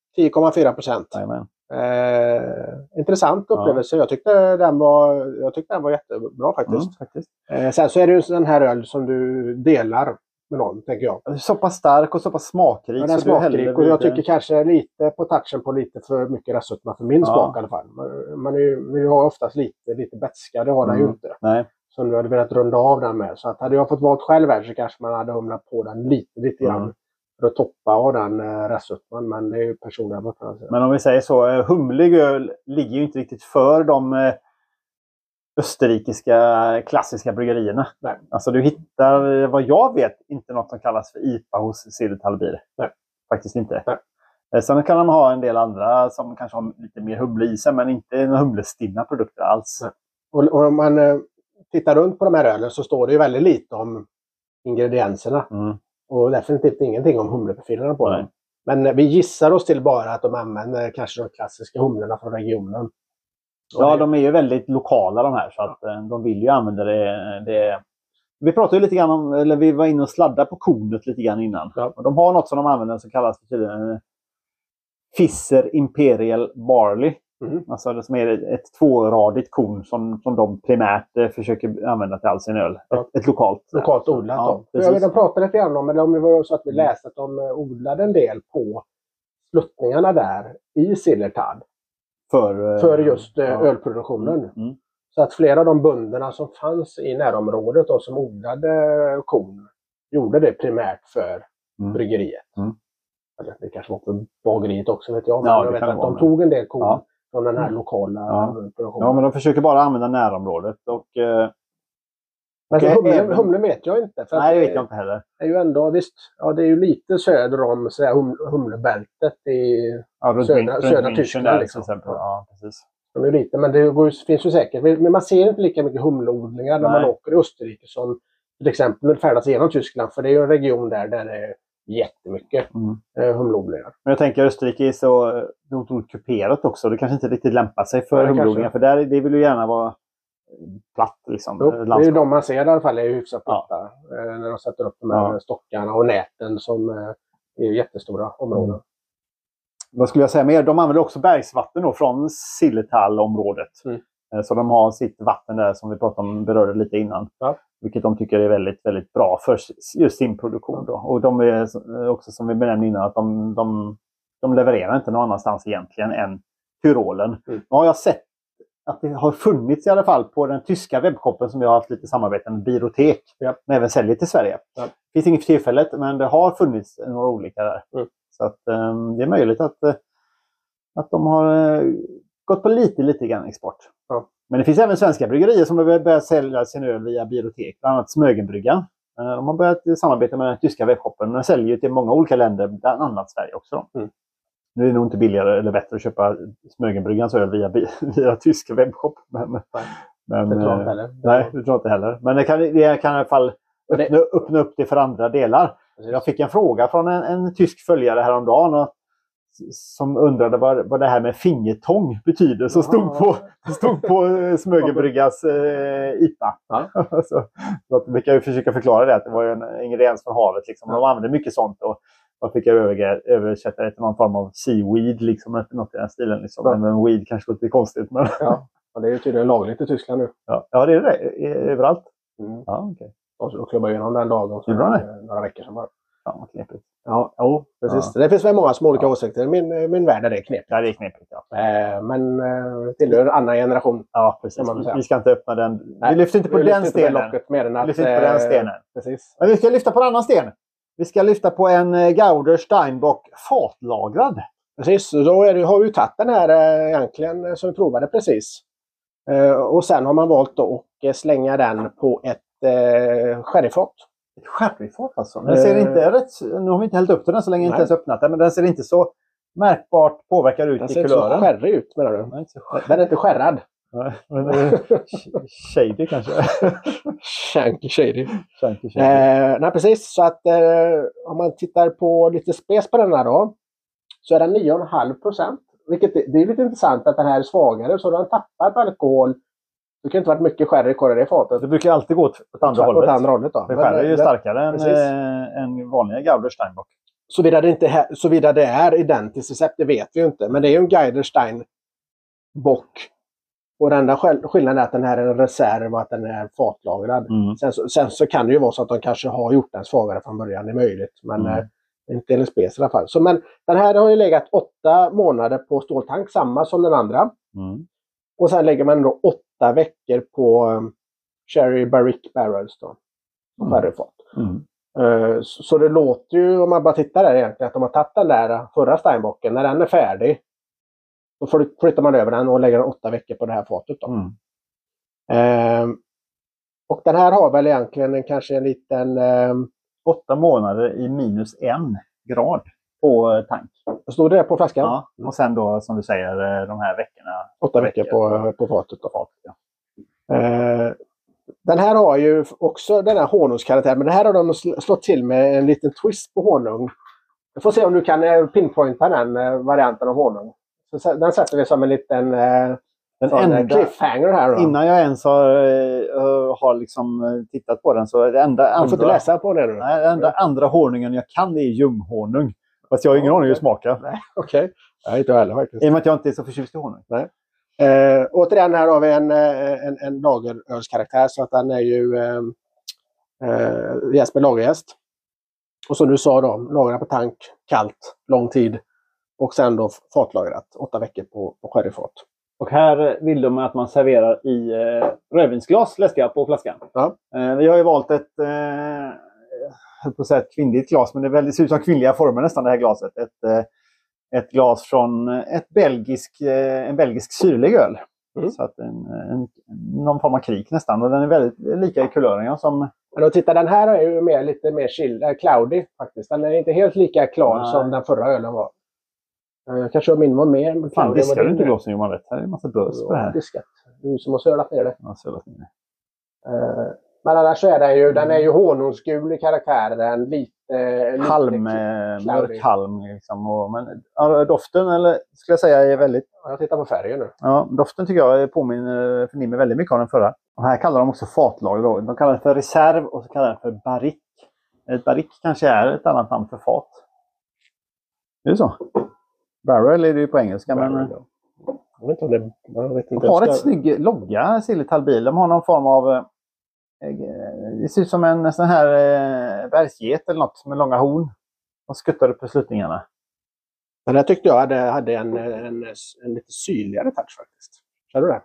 Speaker 3: 10,4%. Intressant upplevelse. Jag tyckte den var jättebra faktiskt. Sen så är det ju en här öl som du delar med någon, tänker jag.
Speaker 2: Så pass stark och så pass smakrik.
Speaker 3: Ja, den är smakrik och jag tycker kanske lite på touchen på lite för mycket restsötma för min smak i alla fall. Man har oftast lite beska, det har den ju inte.
Speaker 2: Nej.
Speaker 3: Så nu hade velat runda av den med. Så att hade jag fått valt själv här så kanske man hade humlat på den lite grann. För att toppa av den restsötman, men det är ju personliga.
Speaker 2: Men om vi säger så, humlig öl ligger ju inte riktigt för de österrikiska klassiska bryggerierna.
Speaker 3: Nej.
Speaker 2: Alltså du hittar, vad jag vet, inte något som kallas för IPA hos Zillertal Bier.
Speaker 3: Nej.
Speaker 2: Faktiskt inte.
Speaker 3: Nej.
Speaker 2: Sen kan de ha en del andra som kanske har lite mer humle i sig, men inte några humlestinna produkter alls.
Speaker 3: Nej. Och om man tittar runt på de här ölen så står det ju väldigt lite om ingredienserna. Och definitivt ingenting om humleprofilerna på dem. Men vi gissar oss till bara att de använder kanske de klassiska humlorna från regionen.
Speaker 2: Ja, de är ju väldigt lokala de här, så att de vill ju använda det. Vi pratade ju lite grann om, eller vi var inne och sladdade på kornet lite grann innan.
Speaker 3: Ja.
Speaker 2: Och de har något som de använder som kallas för Fisser Imperial Barley. Alltså det som är ett 2-radigt korn som de primärt försöker använda till all sin öl. Ett lokalt
Speaker 3: odlat.
Speaker 2: Ja,
Speaker 3: jag vet, de pratade lite grann om, eller om det var så att vi läste att de odlade en del på sluttningarna där i Zillertal. För just ölproduktionen. Så att flera av de bönderna som fanns i närområdet och som odlade korn gjorde det primärt för bryggeriet. Eller det kanske var för bageriet också, vet jag. Men jag vet att de tog en del korn från den här lokala produktionen.
Speaker 2: Ja, men de försöker bara använda närområdet.
Speaker 3: Men humlen vet jag inte. För
Speaker 2: nej, det vet jag inte heller.
Speaker 3: Det är ju ändå, visst, det är ju lite söder om humlebältet i södra Tyskland. Liksom.
Speaker 2: Ja, precis.
Speaker 3: De är lite, men det finns ju säkert. Men man ser inte lika mycket humleodlingar när man åker i Österrike som till exempel när det färdas genom Tyskland. För det är ju en region där det är jättemycket humleodlingar.
Speaker 2: Men jag tänker Österrike är så otroligt kuperat också. Det kanske inte riktigt lämpar sig för humleodlingar. För där, det vill ju gärna vara platt. Liksom,
Speaker 3: det är ju de man ser i alla fall är hyfsat platta. När de sätter upp de här stockarna och näten som är jättestora områden.
Speaker 2: Vad skulle jag säga mer? De använder också bergsvatten då, från Zillertal-området. Så de har sitt vatten där som vi pratade om, berörde lite innan. Vilket de tycker är väldigt, väldigt bra för just sin produktion. Då. Och de är också, som vi benämnde innan, att de levererar inte någon annanstans egentligen än Tyrolen. Nu har jag sett att det har funnits i alla fall på den tyska webbshoppen som vi har haft lite samarbete med, Birotek, men även säljer till Sverige. Det finns inget för tillfället, men det har funnits några olika där. Så att det är möjligt att de har gått på lite grann export. Men det finns även svenska bryggerier som har börjat sälja sin öl via Birotek, bland annat Smögenbryggan. De har börjat samarbeta med den tyska webbshoppen, men de säljer till många olika länder, bland annat Sverige också. Nu är det nog inte billigare eller bättre att köpa Smögenbryggans öl via tyska webbshop. Men
Speaker 3: det tror jag inte heller.
Speaker 2: Nej, det tror jag inte heller. Men det kan i alla fall öppna upp det för andra delar. Jag fick en fråga från en tysk följare häromdagen som undrade vad det här med fingertång betyder. Så stod på Smögenbryggas IPA. Så vi kan ju försöka förklara det, att det var en ingrediens från havet. Liksom. De använde mycket sånt och man fick översätta det till någon form av seaweed, liksom, något i den stilen. Liksom. Men weed kanske låter konstigt. Men...
Speaker 3: Ja, det är ju tydligen lagligt i Tyskland nu.
Speaker 2: Ja, det är det. Överallt.
Speaker 3: Ja, okej. Och klubbade igenom den dagen så några veckor sedan bara.
Speaker 2: Ja, vad knepigt.
Speaker 3: Ja, precis. Det finns väl många små olika åsikter. Min värld är det knepigt.
Speaker 2: Ja, det är knepigt, ja.
Speaker 3: Men tillhör en annan generation.
Speaker 2: Ja, precis. Vi ska inte öppna den. Vi lyfter inte på den stenen.
Speaker 3: Precis.
Speaker 2: Men vi ska lyfta på en annan sten. Vi ska lyfta på en Gauder Steinbock fatlagrad.
Speaker 3: Precis, då har vi ju tagit den här egentligen som vi provade precis. Och sen har man valt då att slänga den på ett sherryfat.
Speaker 2: Ett sherryfat alltså? Den ser inte rätt... Nu har vi inte hällt upp den så länge, inte ens öppnat den. Men den ser inte så märkbart påverkad ut i kulören.
Speaker 3: Den ser inte så sherry ut, menar du? Den är inte skärrad.
Speaker 2: Nej, men shady kanske.
Speaker 3: Shanky shady. Nej, precis. Så att om man tittar på lite spes på den här då, så är den 9,5%. Vilket det är lite intressant att den här är svagare, så den tappar på alkohol. Det kan inte varit mycket sherry kvar i det fatet.
Speaker 2: Det brukar alltid gå åt andra hållet.
Speaker 3: Åt andra hållet då.
Speaker 2: För sherry är ju starkare än vanliga Gauder Steinbock.
Speaker 3: Såvida det är identiskt recept, det vet vi ju inte. Men det är ju en Gauder Steinbock. Och den enda skillnaden är att den här är en reserv och att den är fatlagrad. Sen så kan det ju vara så att de kanske har gjort den svagare från början, det är möjligt. Men inte en spes i alla fall. Men den här har ju legat 8 månader på ståltank, samma som den andra. Och sen lägger man då 8 veckor på Sherry Barrique Barrels då. Sherryfat. Så det låter ju, om man bara tittar där egentligen, att de har tagit den där förra Steinbocken, när den är färdig. Då flyttar man över den och lägger 8 veckor på det här fatet då. Och den här har väl egentligen kanske en liten...
Speaker 2: 8 månader i -1 grad på tank.
Speaker 3: Stod det på flaskan?
Speaker 2: Ja, och sen då som du säger de här veckorna.
Speaker 3: 8 veckor på fatet då. Den här har ju också den här honungskaraktären, men det här har de slått till med en liten twist på honung. Jag får se om du kan pinpointa den varianten av honung. Så den sätter vi som en liten cliffhanger här då.
Speaker 2: Innan jag ens har liksom tittat på den, så är det enda
Speaker 3: du får inte läsa på det nu.
Speaker 2: Nej, den enda andra honungen jag kan är ljumhonung. Fast jag har ingen aning hur det smakar.
Speaker 3: Nej, okej. Nej, inte heller faktiskt.
Speaker 2: I och med att jag inte är så förtjust i honung.
Speaker 3: Nej. Återigen här har vi en lagerölskaraktär, så att den är ju jäst med lagerjäst. Och som du sa då, lagrat på tank, kallt, lång tid. Och sen då fatlagrat 8 veckor på sherryfat.
Speaker 2: Och här vill de att man serverar i rödvinsglas, läskar jag på flaskan.
Speaker 3: Ja.
Speaker 2: Vi har ju valt ett kvinnligt glas, men det ser ut som kvinnliga former nästan, det här glaset. Ett glas från en belgisk syrlig öl. Så att någon form av krik nästan. Och den är väldigt lika i kulören som...
Speaker 3: Men titta, den här är ju lite mer cloudy faktiskt. Den är inte helt lika klar som den förra ölen var. Kanske min var mer.
Speaker 2: Fan, diskar du inte glasen, Johan, rätt? Här är en massa bös på det här.
Speaker 3: Diskat. Du som har sölat ner det.
Speaker 2: Ja, sölat ner det.
Speaker 3: Men annars så är den är ju honungsgul i karaktären. Lite
Speaker 2: mörk halm liksom. Men doften, eller skulle jag säga, är väldigt...
Speaker 3: Jag tittar på färgen nu.
Speaker 2: Ja, doften tycker jag förnimmer väldigt mycket av den förra. Och här kallar de också fatlager då. De kallar det för reserv och så kallar de det för barrique. Ett barrique kanske är ett annat namn för fat. Är det så? Barrel är det ju på engelska,
Speaker 3: Barrel,
Speaker 2: men...
Speaker 3: Ja. Jag vet inte
Speaker 2: de har ett snygg logga, Sillertallbil. De har någon form av... Det ser ut som en sån här bergsget eller något med långa horn. Och skuttade på slutningarna.
Speaker 3: Men jag tyckte jag hade en lite syrligare touch faktiskt. Känner du det?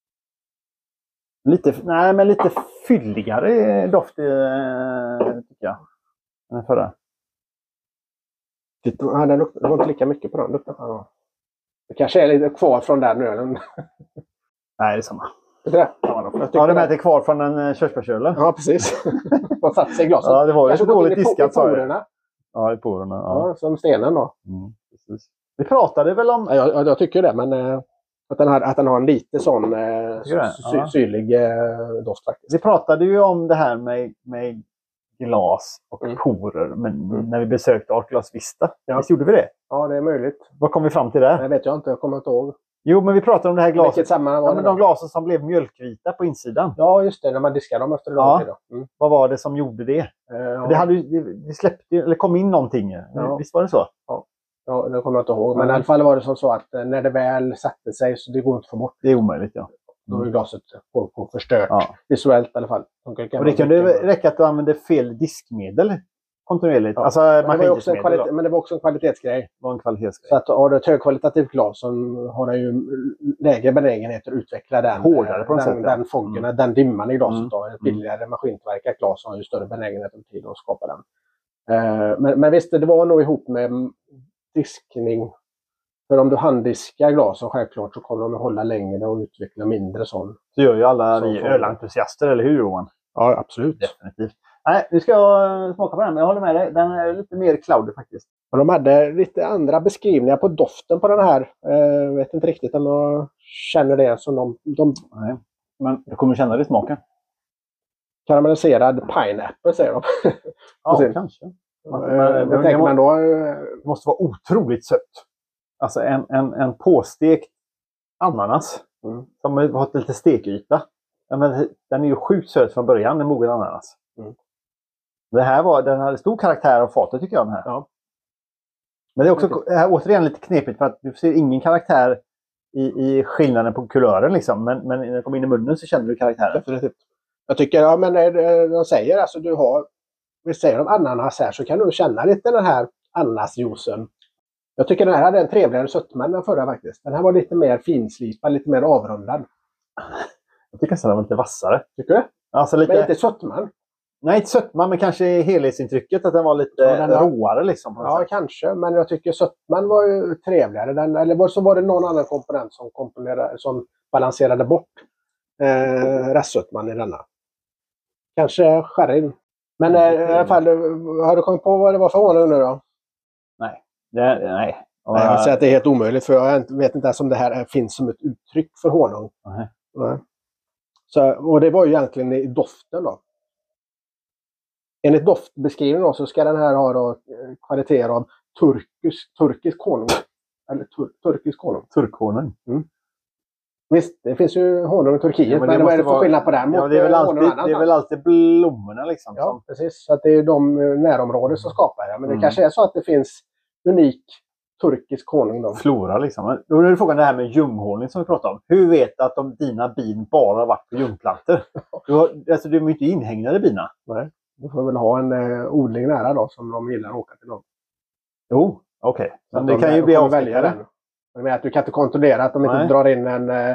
Speaker 2: Lite fylligare doft tycker jag. Den förra.
Speaker 3: Det var inte lika mycket på den lukten. Det kanske är lite kvar från den ölen.
Speaker 2: Nej, det är samma.
Speaker 3: Det?
Speaker 2: Ja, det med att det är kvar från en körsbärsöl.
Speaker 3: Ja, precis. Man satt sig i glaset.
Speaker 2: Ja, det var ju så dåligt diskat.
Speaker 3: I porerna.
Speaker 2: Ja, i porerna.
Speaker 3: Ja, som stenen då.
Speaker 2: Precis. Vi pratade väl om...
Speaker 3: Ja, jag tycker det, men att den har en lite sån syrlig doft faktiskt.
Speaker 2: Vi pratade ju om det här med glas och porer när vi besökte Art Glas Vista. Ja. Visst gjorde vi det?
Speaker 3: Ja, det är möjligt.
Speaker 2: Vad kom vi fram till där?
Speaker 3: Det vet jag inte, jag kommer inte ihåg.
Speaker 2: Jo, men vi pratade om det här glaset.
Speaker 3: Vilket sammanhang var det?
Speaker 2: De glasen som blev mjölkvita på insidan.
Speaker 3: Ja, just det. När man diskade dem efter lång tid.
Speaker 2: Vad var det som gjorde det? Det släppte, eller kom in någonting. Ja. Visst var det så?
Speaker 3: Ja, det kommer jag inte ihåg. Men i alla fall var det som så att när det väl satte sig så det går inte att få bort.
Speaker 2: Det är omöjligt, ja.
Speaker 3: Då är glaset på förstört. Ja. Visuellt i alla fall.
Speaker 2: Och det kunde räcka att du använde fel diskmedel kontinuerligt.
Speaker 3: Ja.
Speaker 2: Alltså,
Speaker 3: men det var också en kvalitetsgrej.
Speaker 2: Det var en kvalitetsgrej.
Speaker 3: Så att har du ett högkvalitativt glas så har den ju lägre benägenhet att utveckla den
Speaker 2: hårdare på
Speaker 3: den foggen, den dimman i glaset. Ett billigare maskintillverkat glas har ju större benägenhet att skapa den. Men visst, det var nog ihop med diskning För om du handdiskar glasen självklart så kommer de att hålla längre och utveckla mindre sån.
Speaker 2: Så gör ju alla
Speaker 3: Så
Speaker 2: vi
Speaker 3: får-
Speaker 2: ölentusiaster, eller hur Johan?
Speaker 3: Ja, absolut.
Speaker 2: Definitivt. Nej, nu ska jag smaka på den, men jag håller med dig. Den är lite mer cloudy faktiskt.
Speaker 3: Och de hade lite andra beskrivningar på doften på den här. Vet inte riktigt om jag känner det som de
Speaker 2: Nej. Men du kommer känna det i smaken.
Speaker 3: karamelliserad pineapple säger de.
Speaker 2: Ja,
Speaker 3: Precis.
Speaker 2: kanske.
Speaker 3: Men
Speaker 2: det
Speaker 3: tänker man då...
Speaker 2: Det måste vara otroligt sött. Alltså en påstekt ananas som har fått lite stekyta. Ja, men den är ju sjukt söt från början, en mogen ananas. Den hade stor karaktär av fatet tycker jag den här.
Speaker 3: Ja.
Speaker 2: Men det är också återigen lite knepigt för att du ser ingen karaktär i skillnaden på kulören liksom. Men när det kommer in i munnen så känner du karaktären.
Speaker 3: Definitivt. Jag tycker, ja men de säger alltså vi säger om ananas här så kan du känna lite den här ananasjuicen. Jag tycker den här hade en trevligare sötma än den förra faktiskt. Den här var lite mer finslipad, lite mer avrundad.
Speaker 2: Jag tycker att den var lite vassare.
Speaker 3: Tycker du?
Speaker 2: Alltså lite...
Speaker 3: Men inte sötman.
Speaker 2: Nej, inte sötman, men kanske helhetsintrycket att den var lite råare liksom.
Speaker 3: Ja, kanske. Men jag tycker sötman var ju trevligare. Eller så var det någon annan komponent som balanserade bort restsötman i denna. Kanske sherryn. Men i alla fall, har du kommit på vad det var för honung nu då?
Speaker 2: Nej. Nej.
Speaker 3: Nej, jag säger att det är helt omöjligt för jag vet inte ens om det här finns som ett uttryck för honung. Nej. Så, och det var ju egentligen i doften då. Enligt doftbeskrivningen då, så ska den här ha då kvaliteter av turkisk honung. Eller turkisk honung.
Speaker 2: Turkhonung.
Speaker 3: Visst, det finns ju honung i Turkiet,
Speaker 2: Ja,
Speaker 3: men vad är det för skillnad på den mot
Speaker 2: det är väl alltid blommorna liksom.
Speaker 3: Ja, precis. Så att det är de närområden som skapar det. Men det kanske är så att det finns unik turkisk honung då.
Speaker 2: Flora liksom. Då är det frågan det här med ljunghonung som vi pratade om. Hur vet du att dina bin bara har varit på ljungplantor? Du är ju inte inhägnade bina.
Speaker 3: Nej, du får väl ha en odling nära då som de gillar att åka till dem.
Speaker 2: Jo, okej. Men det kan ju bli avskräckande.
Speaker 3: Men att du kan inte kontrollera att de inte drar in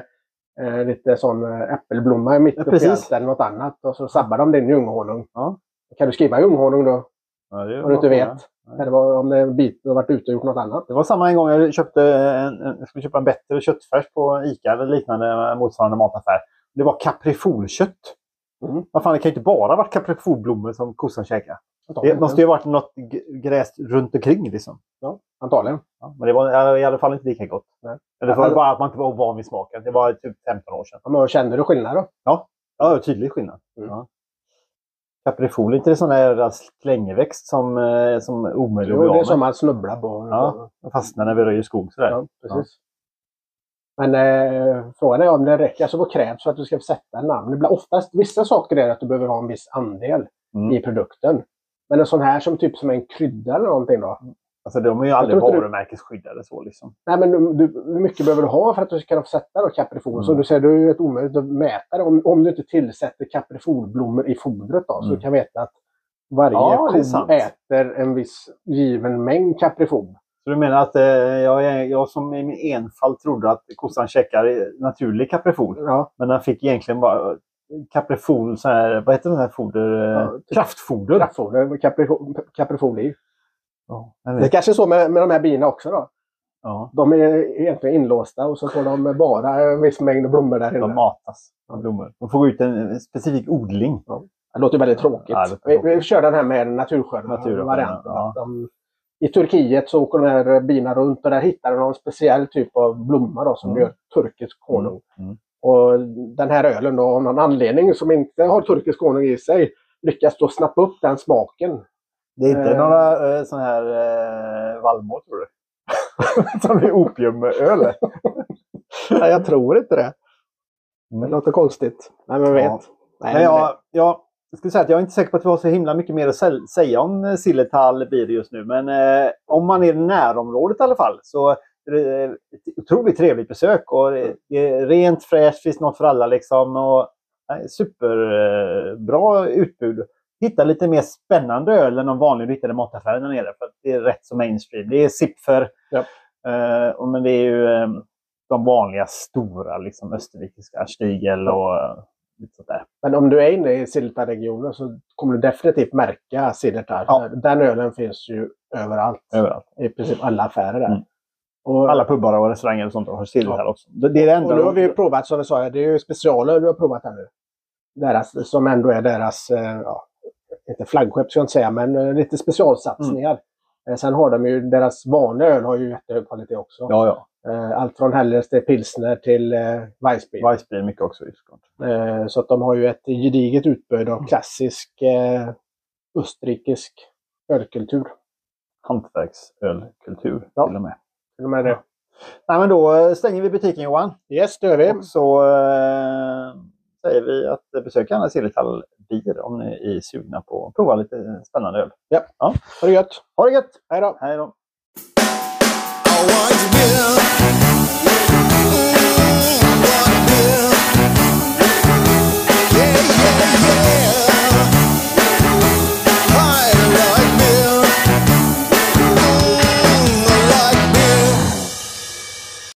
Speaker 3: en lite sån äppelblomma mitt på fältet eller något annat. Och så sabbar de din ljunghonung.
Speaker 2: Ja.
Speaker 3: Kan du skriva ljunghonung då?
Speaker 2: Ja, det
Speaker 3: om du inte vet. Eller om det är en bit du har varit ute och gjort något annat.
Speaker 2: Det var samma en gång jag skulle köpa en bättre köttfärs på Ica eller liknande motsvarande mataffär. Det var kaprifolkött. Vad fan, det kan ju inte bara varit kaprifolblommor som kossan käkar. Det måste ju ha varit något gräs runt omkring liksom.
Speaker 3: Ja, antagligen.
Speaker 2: Ja, men det var i alla fall inte lika gott. Nej. Eller det var bara att man inte var ovan vid smaken. Det var typ 15 år sedan.
Speaker 3: Ja, men kände du skillnad då?
Speaker 2: Ja, tydlig skillnad. Ja. Kaprifol är inte en sån där slängväxt som omöjlig att bli av med.
Speaker 3: Det är som man snubblar på.
Speaker 2: Ja, fastnar när vi röjer skog sådär.
Speaker 3: Ja, precis. Ja. Men frågan är om det räcker. Alltså vad krävs för att du ska sätta en namn? Det blir oftast vissa saker är att du behöver ha en viss andel i produkten. Men en sån här som en krydda eller någonting då?
Speaker 2: Alltså de är ju aldrig varumärkesskyddade så liksom.
Speaker 3: Nej, men hur mycket behöver du ha för att du ska kunna få sätta då kaprifol? Så du säger, det är ju ett omöjligt att mäta det. Om du inte tillsätter kaprifolblommor i fodret då, så du kan veta att varje ko äter en viss given mängd kaprifol.
Speaker 2: Så du menar att jag som i min enfald trodde att kossan käkar naturlig kaprifol. Ja. Men den fick egentligen bara kaprifol, så här, vad heter det här foder? Kraftfoder.
Speaker 3: Kraftfoder, kaprifol i. Ja, det är kanske så med de här bina också då. Ja. De är egentligen inlåsta och så får de bara en viss mängd blommor där inne.
Speaker 2: De matas av blommor. De får gå ut en specifik odling.
Speaker 3: Ja. Det låter väldigt tråkigt. Ja, vi kör den här med naturskörd-varianten. Ja. I Turkiet så åker de här bina runt och där hittar de någon speciell typ av blomma då, som gör turkisk honung. Och den här ölen då, av någon anledning som inte har turkisk honung i sig, lyckas då snappa upp den smaken.
Speaker 2: Det är inte några sån här vallmo, tror du? Som är opiumöl.
Speaker 3: Nej, jag tror inte det. Det låter konstigt. Nej, men vet.
Speaker 2: Nej, men jag skulle säga att jag är inte säker på att vi har så himla mycket mer att säga om Zillertal blir det just nu. Men om man är i närområdet i alla fall så är det ett otroligt trevligt besök. Och det är rent, fräscht, finns något för alla liksom. Och superbra utbud. Hitta lite mer spännande öl än de vanliga du hittar i mataffären där nere. För det är rätt som mainstream. Det är Zipfer. Ja. Men det är ju de vanliga stora liksom österrikiska Stiegel och lite sånt där.
Speaker 3: Men om du är inne i Zillertal-regionen så kommer du definitivt märka Zillertal. Ja. Den ölen finns ju överallt. I princip alla affärer där. Och,
Speaker 2: alla pubbar och restauranger och sånt har Stillhall också. Det är det enda.
Speaker 3: Och nu har vi provat, som vi sa, det är ju specialer vi har provat här nu. Deras, som ändå är deras, inte flaggskepp ska jag inte säga, men lite specialsatsningar. Sen har de ju, deras vanliga öl har ju jättehög kvalitet också.
Speaker 2: Ja.
Speaker 3: Allt från Helles till Pilsner till Weissbier.
Speaker 2: Weissbier mycket också.
Speaker 3: Så att de har ju ett gediget utbud av klassisk österrikisk ölkultur.
Speaker 2: Hantverksölkultur till och med.
Speaker 3: Till och med det.
Speaker 2: Ja. Nej, men då stänger vi butiken, Johan.
Speaker 3: Yes, det gör vi.
Speaker 2: Och så säger vi att besök gärna Stillhall Bier om ni är sugna på att prova lite spännande öl.
Speaker 3: Ja. Ha det gött.
Speaker 2: Ha det gött.
Speaker 3: Hej då.
Speaker 2: Hej då.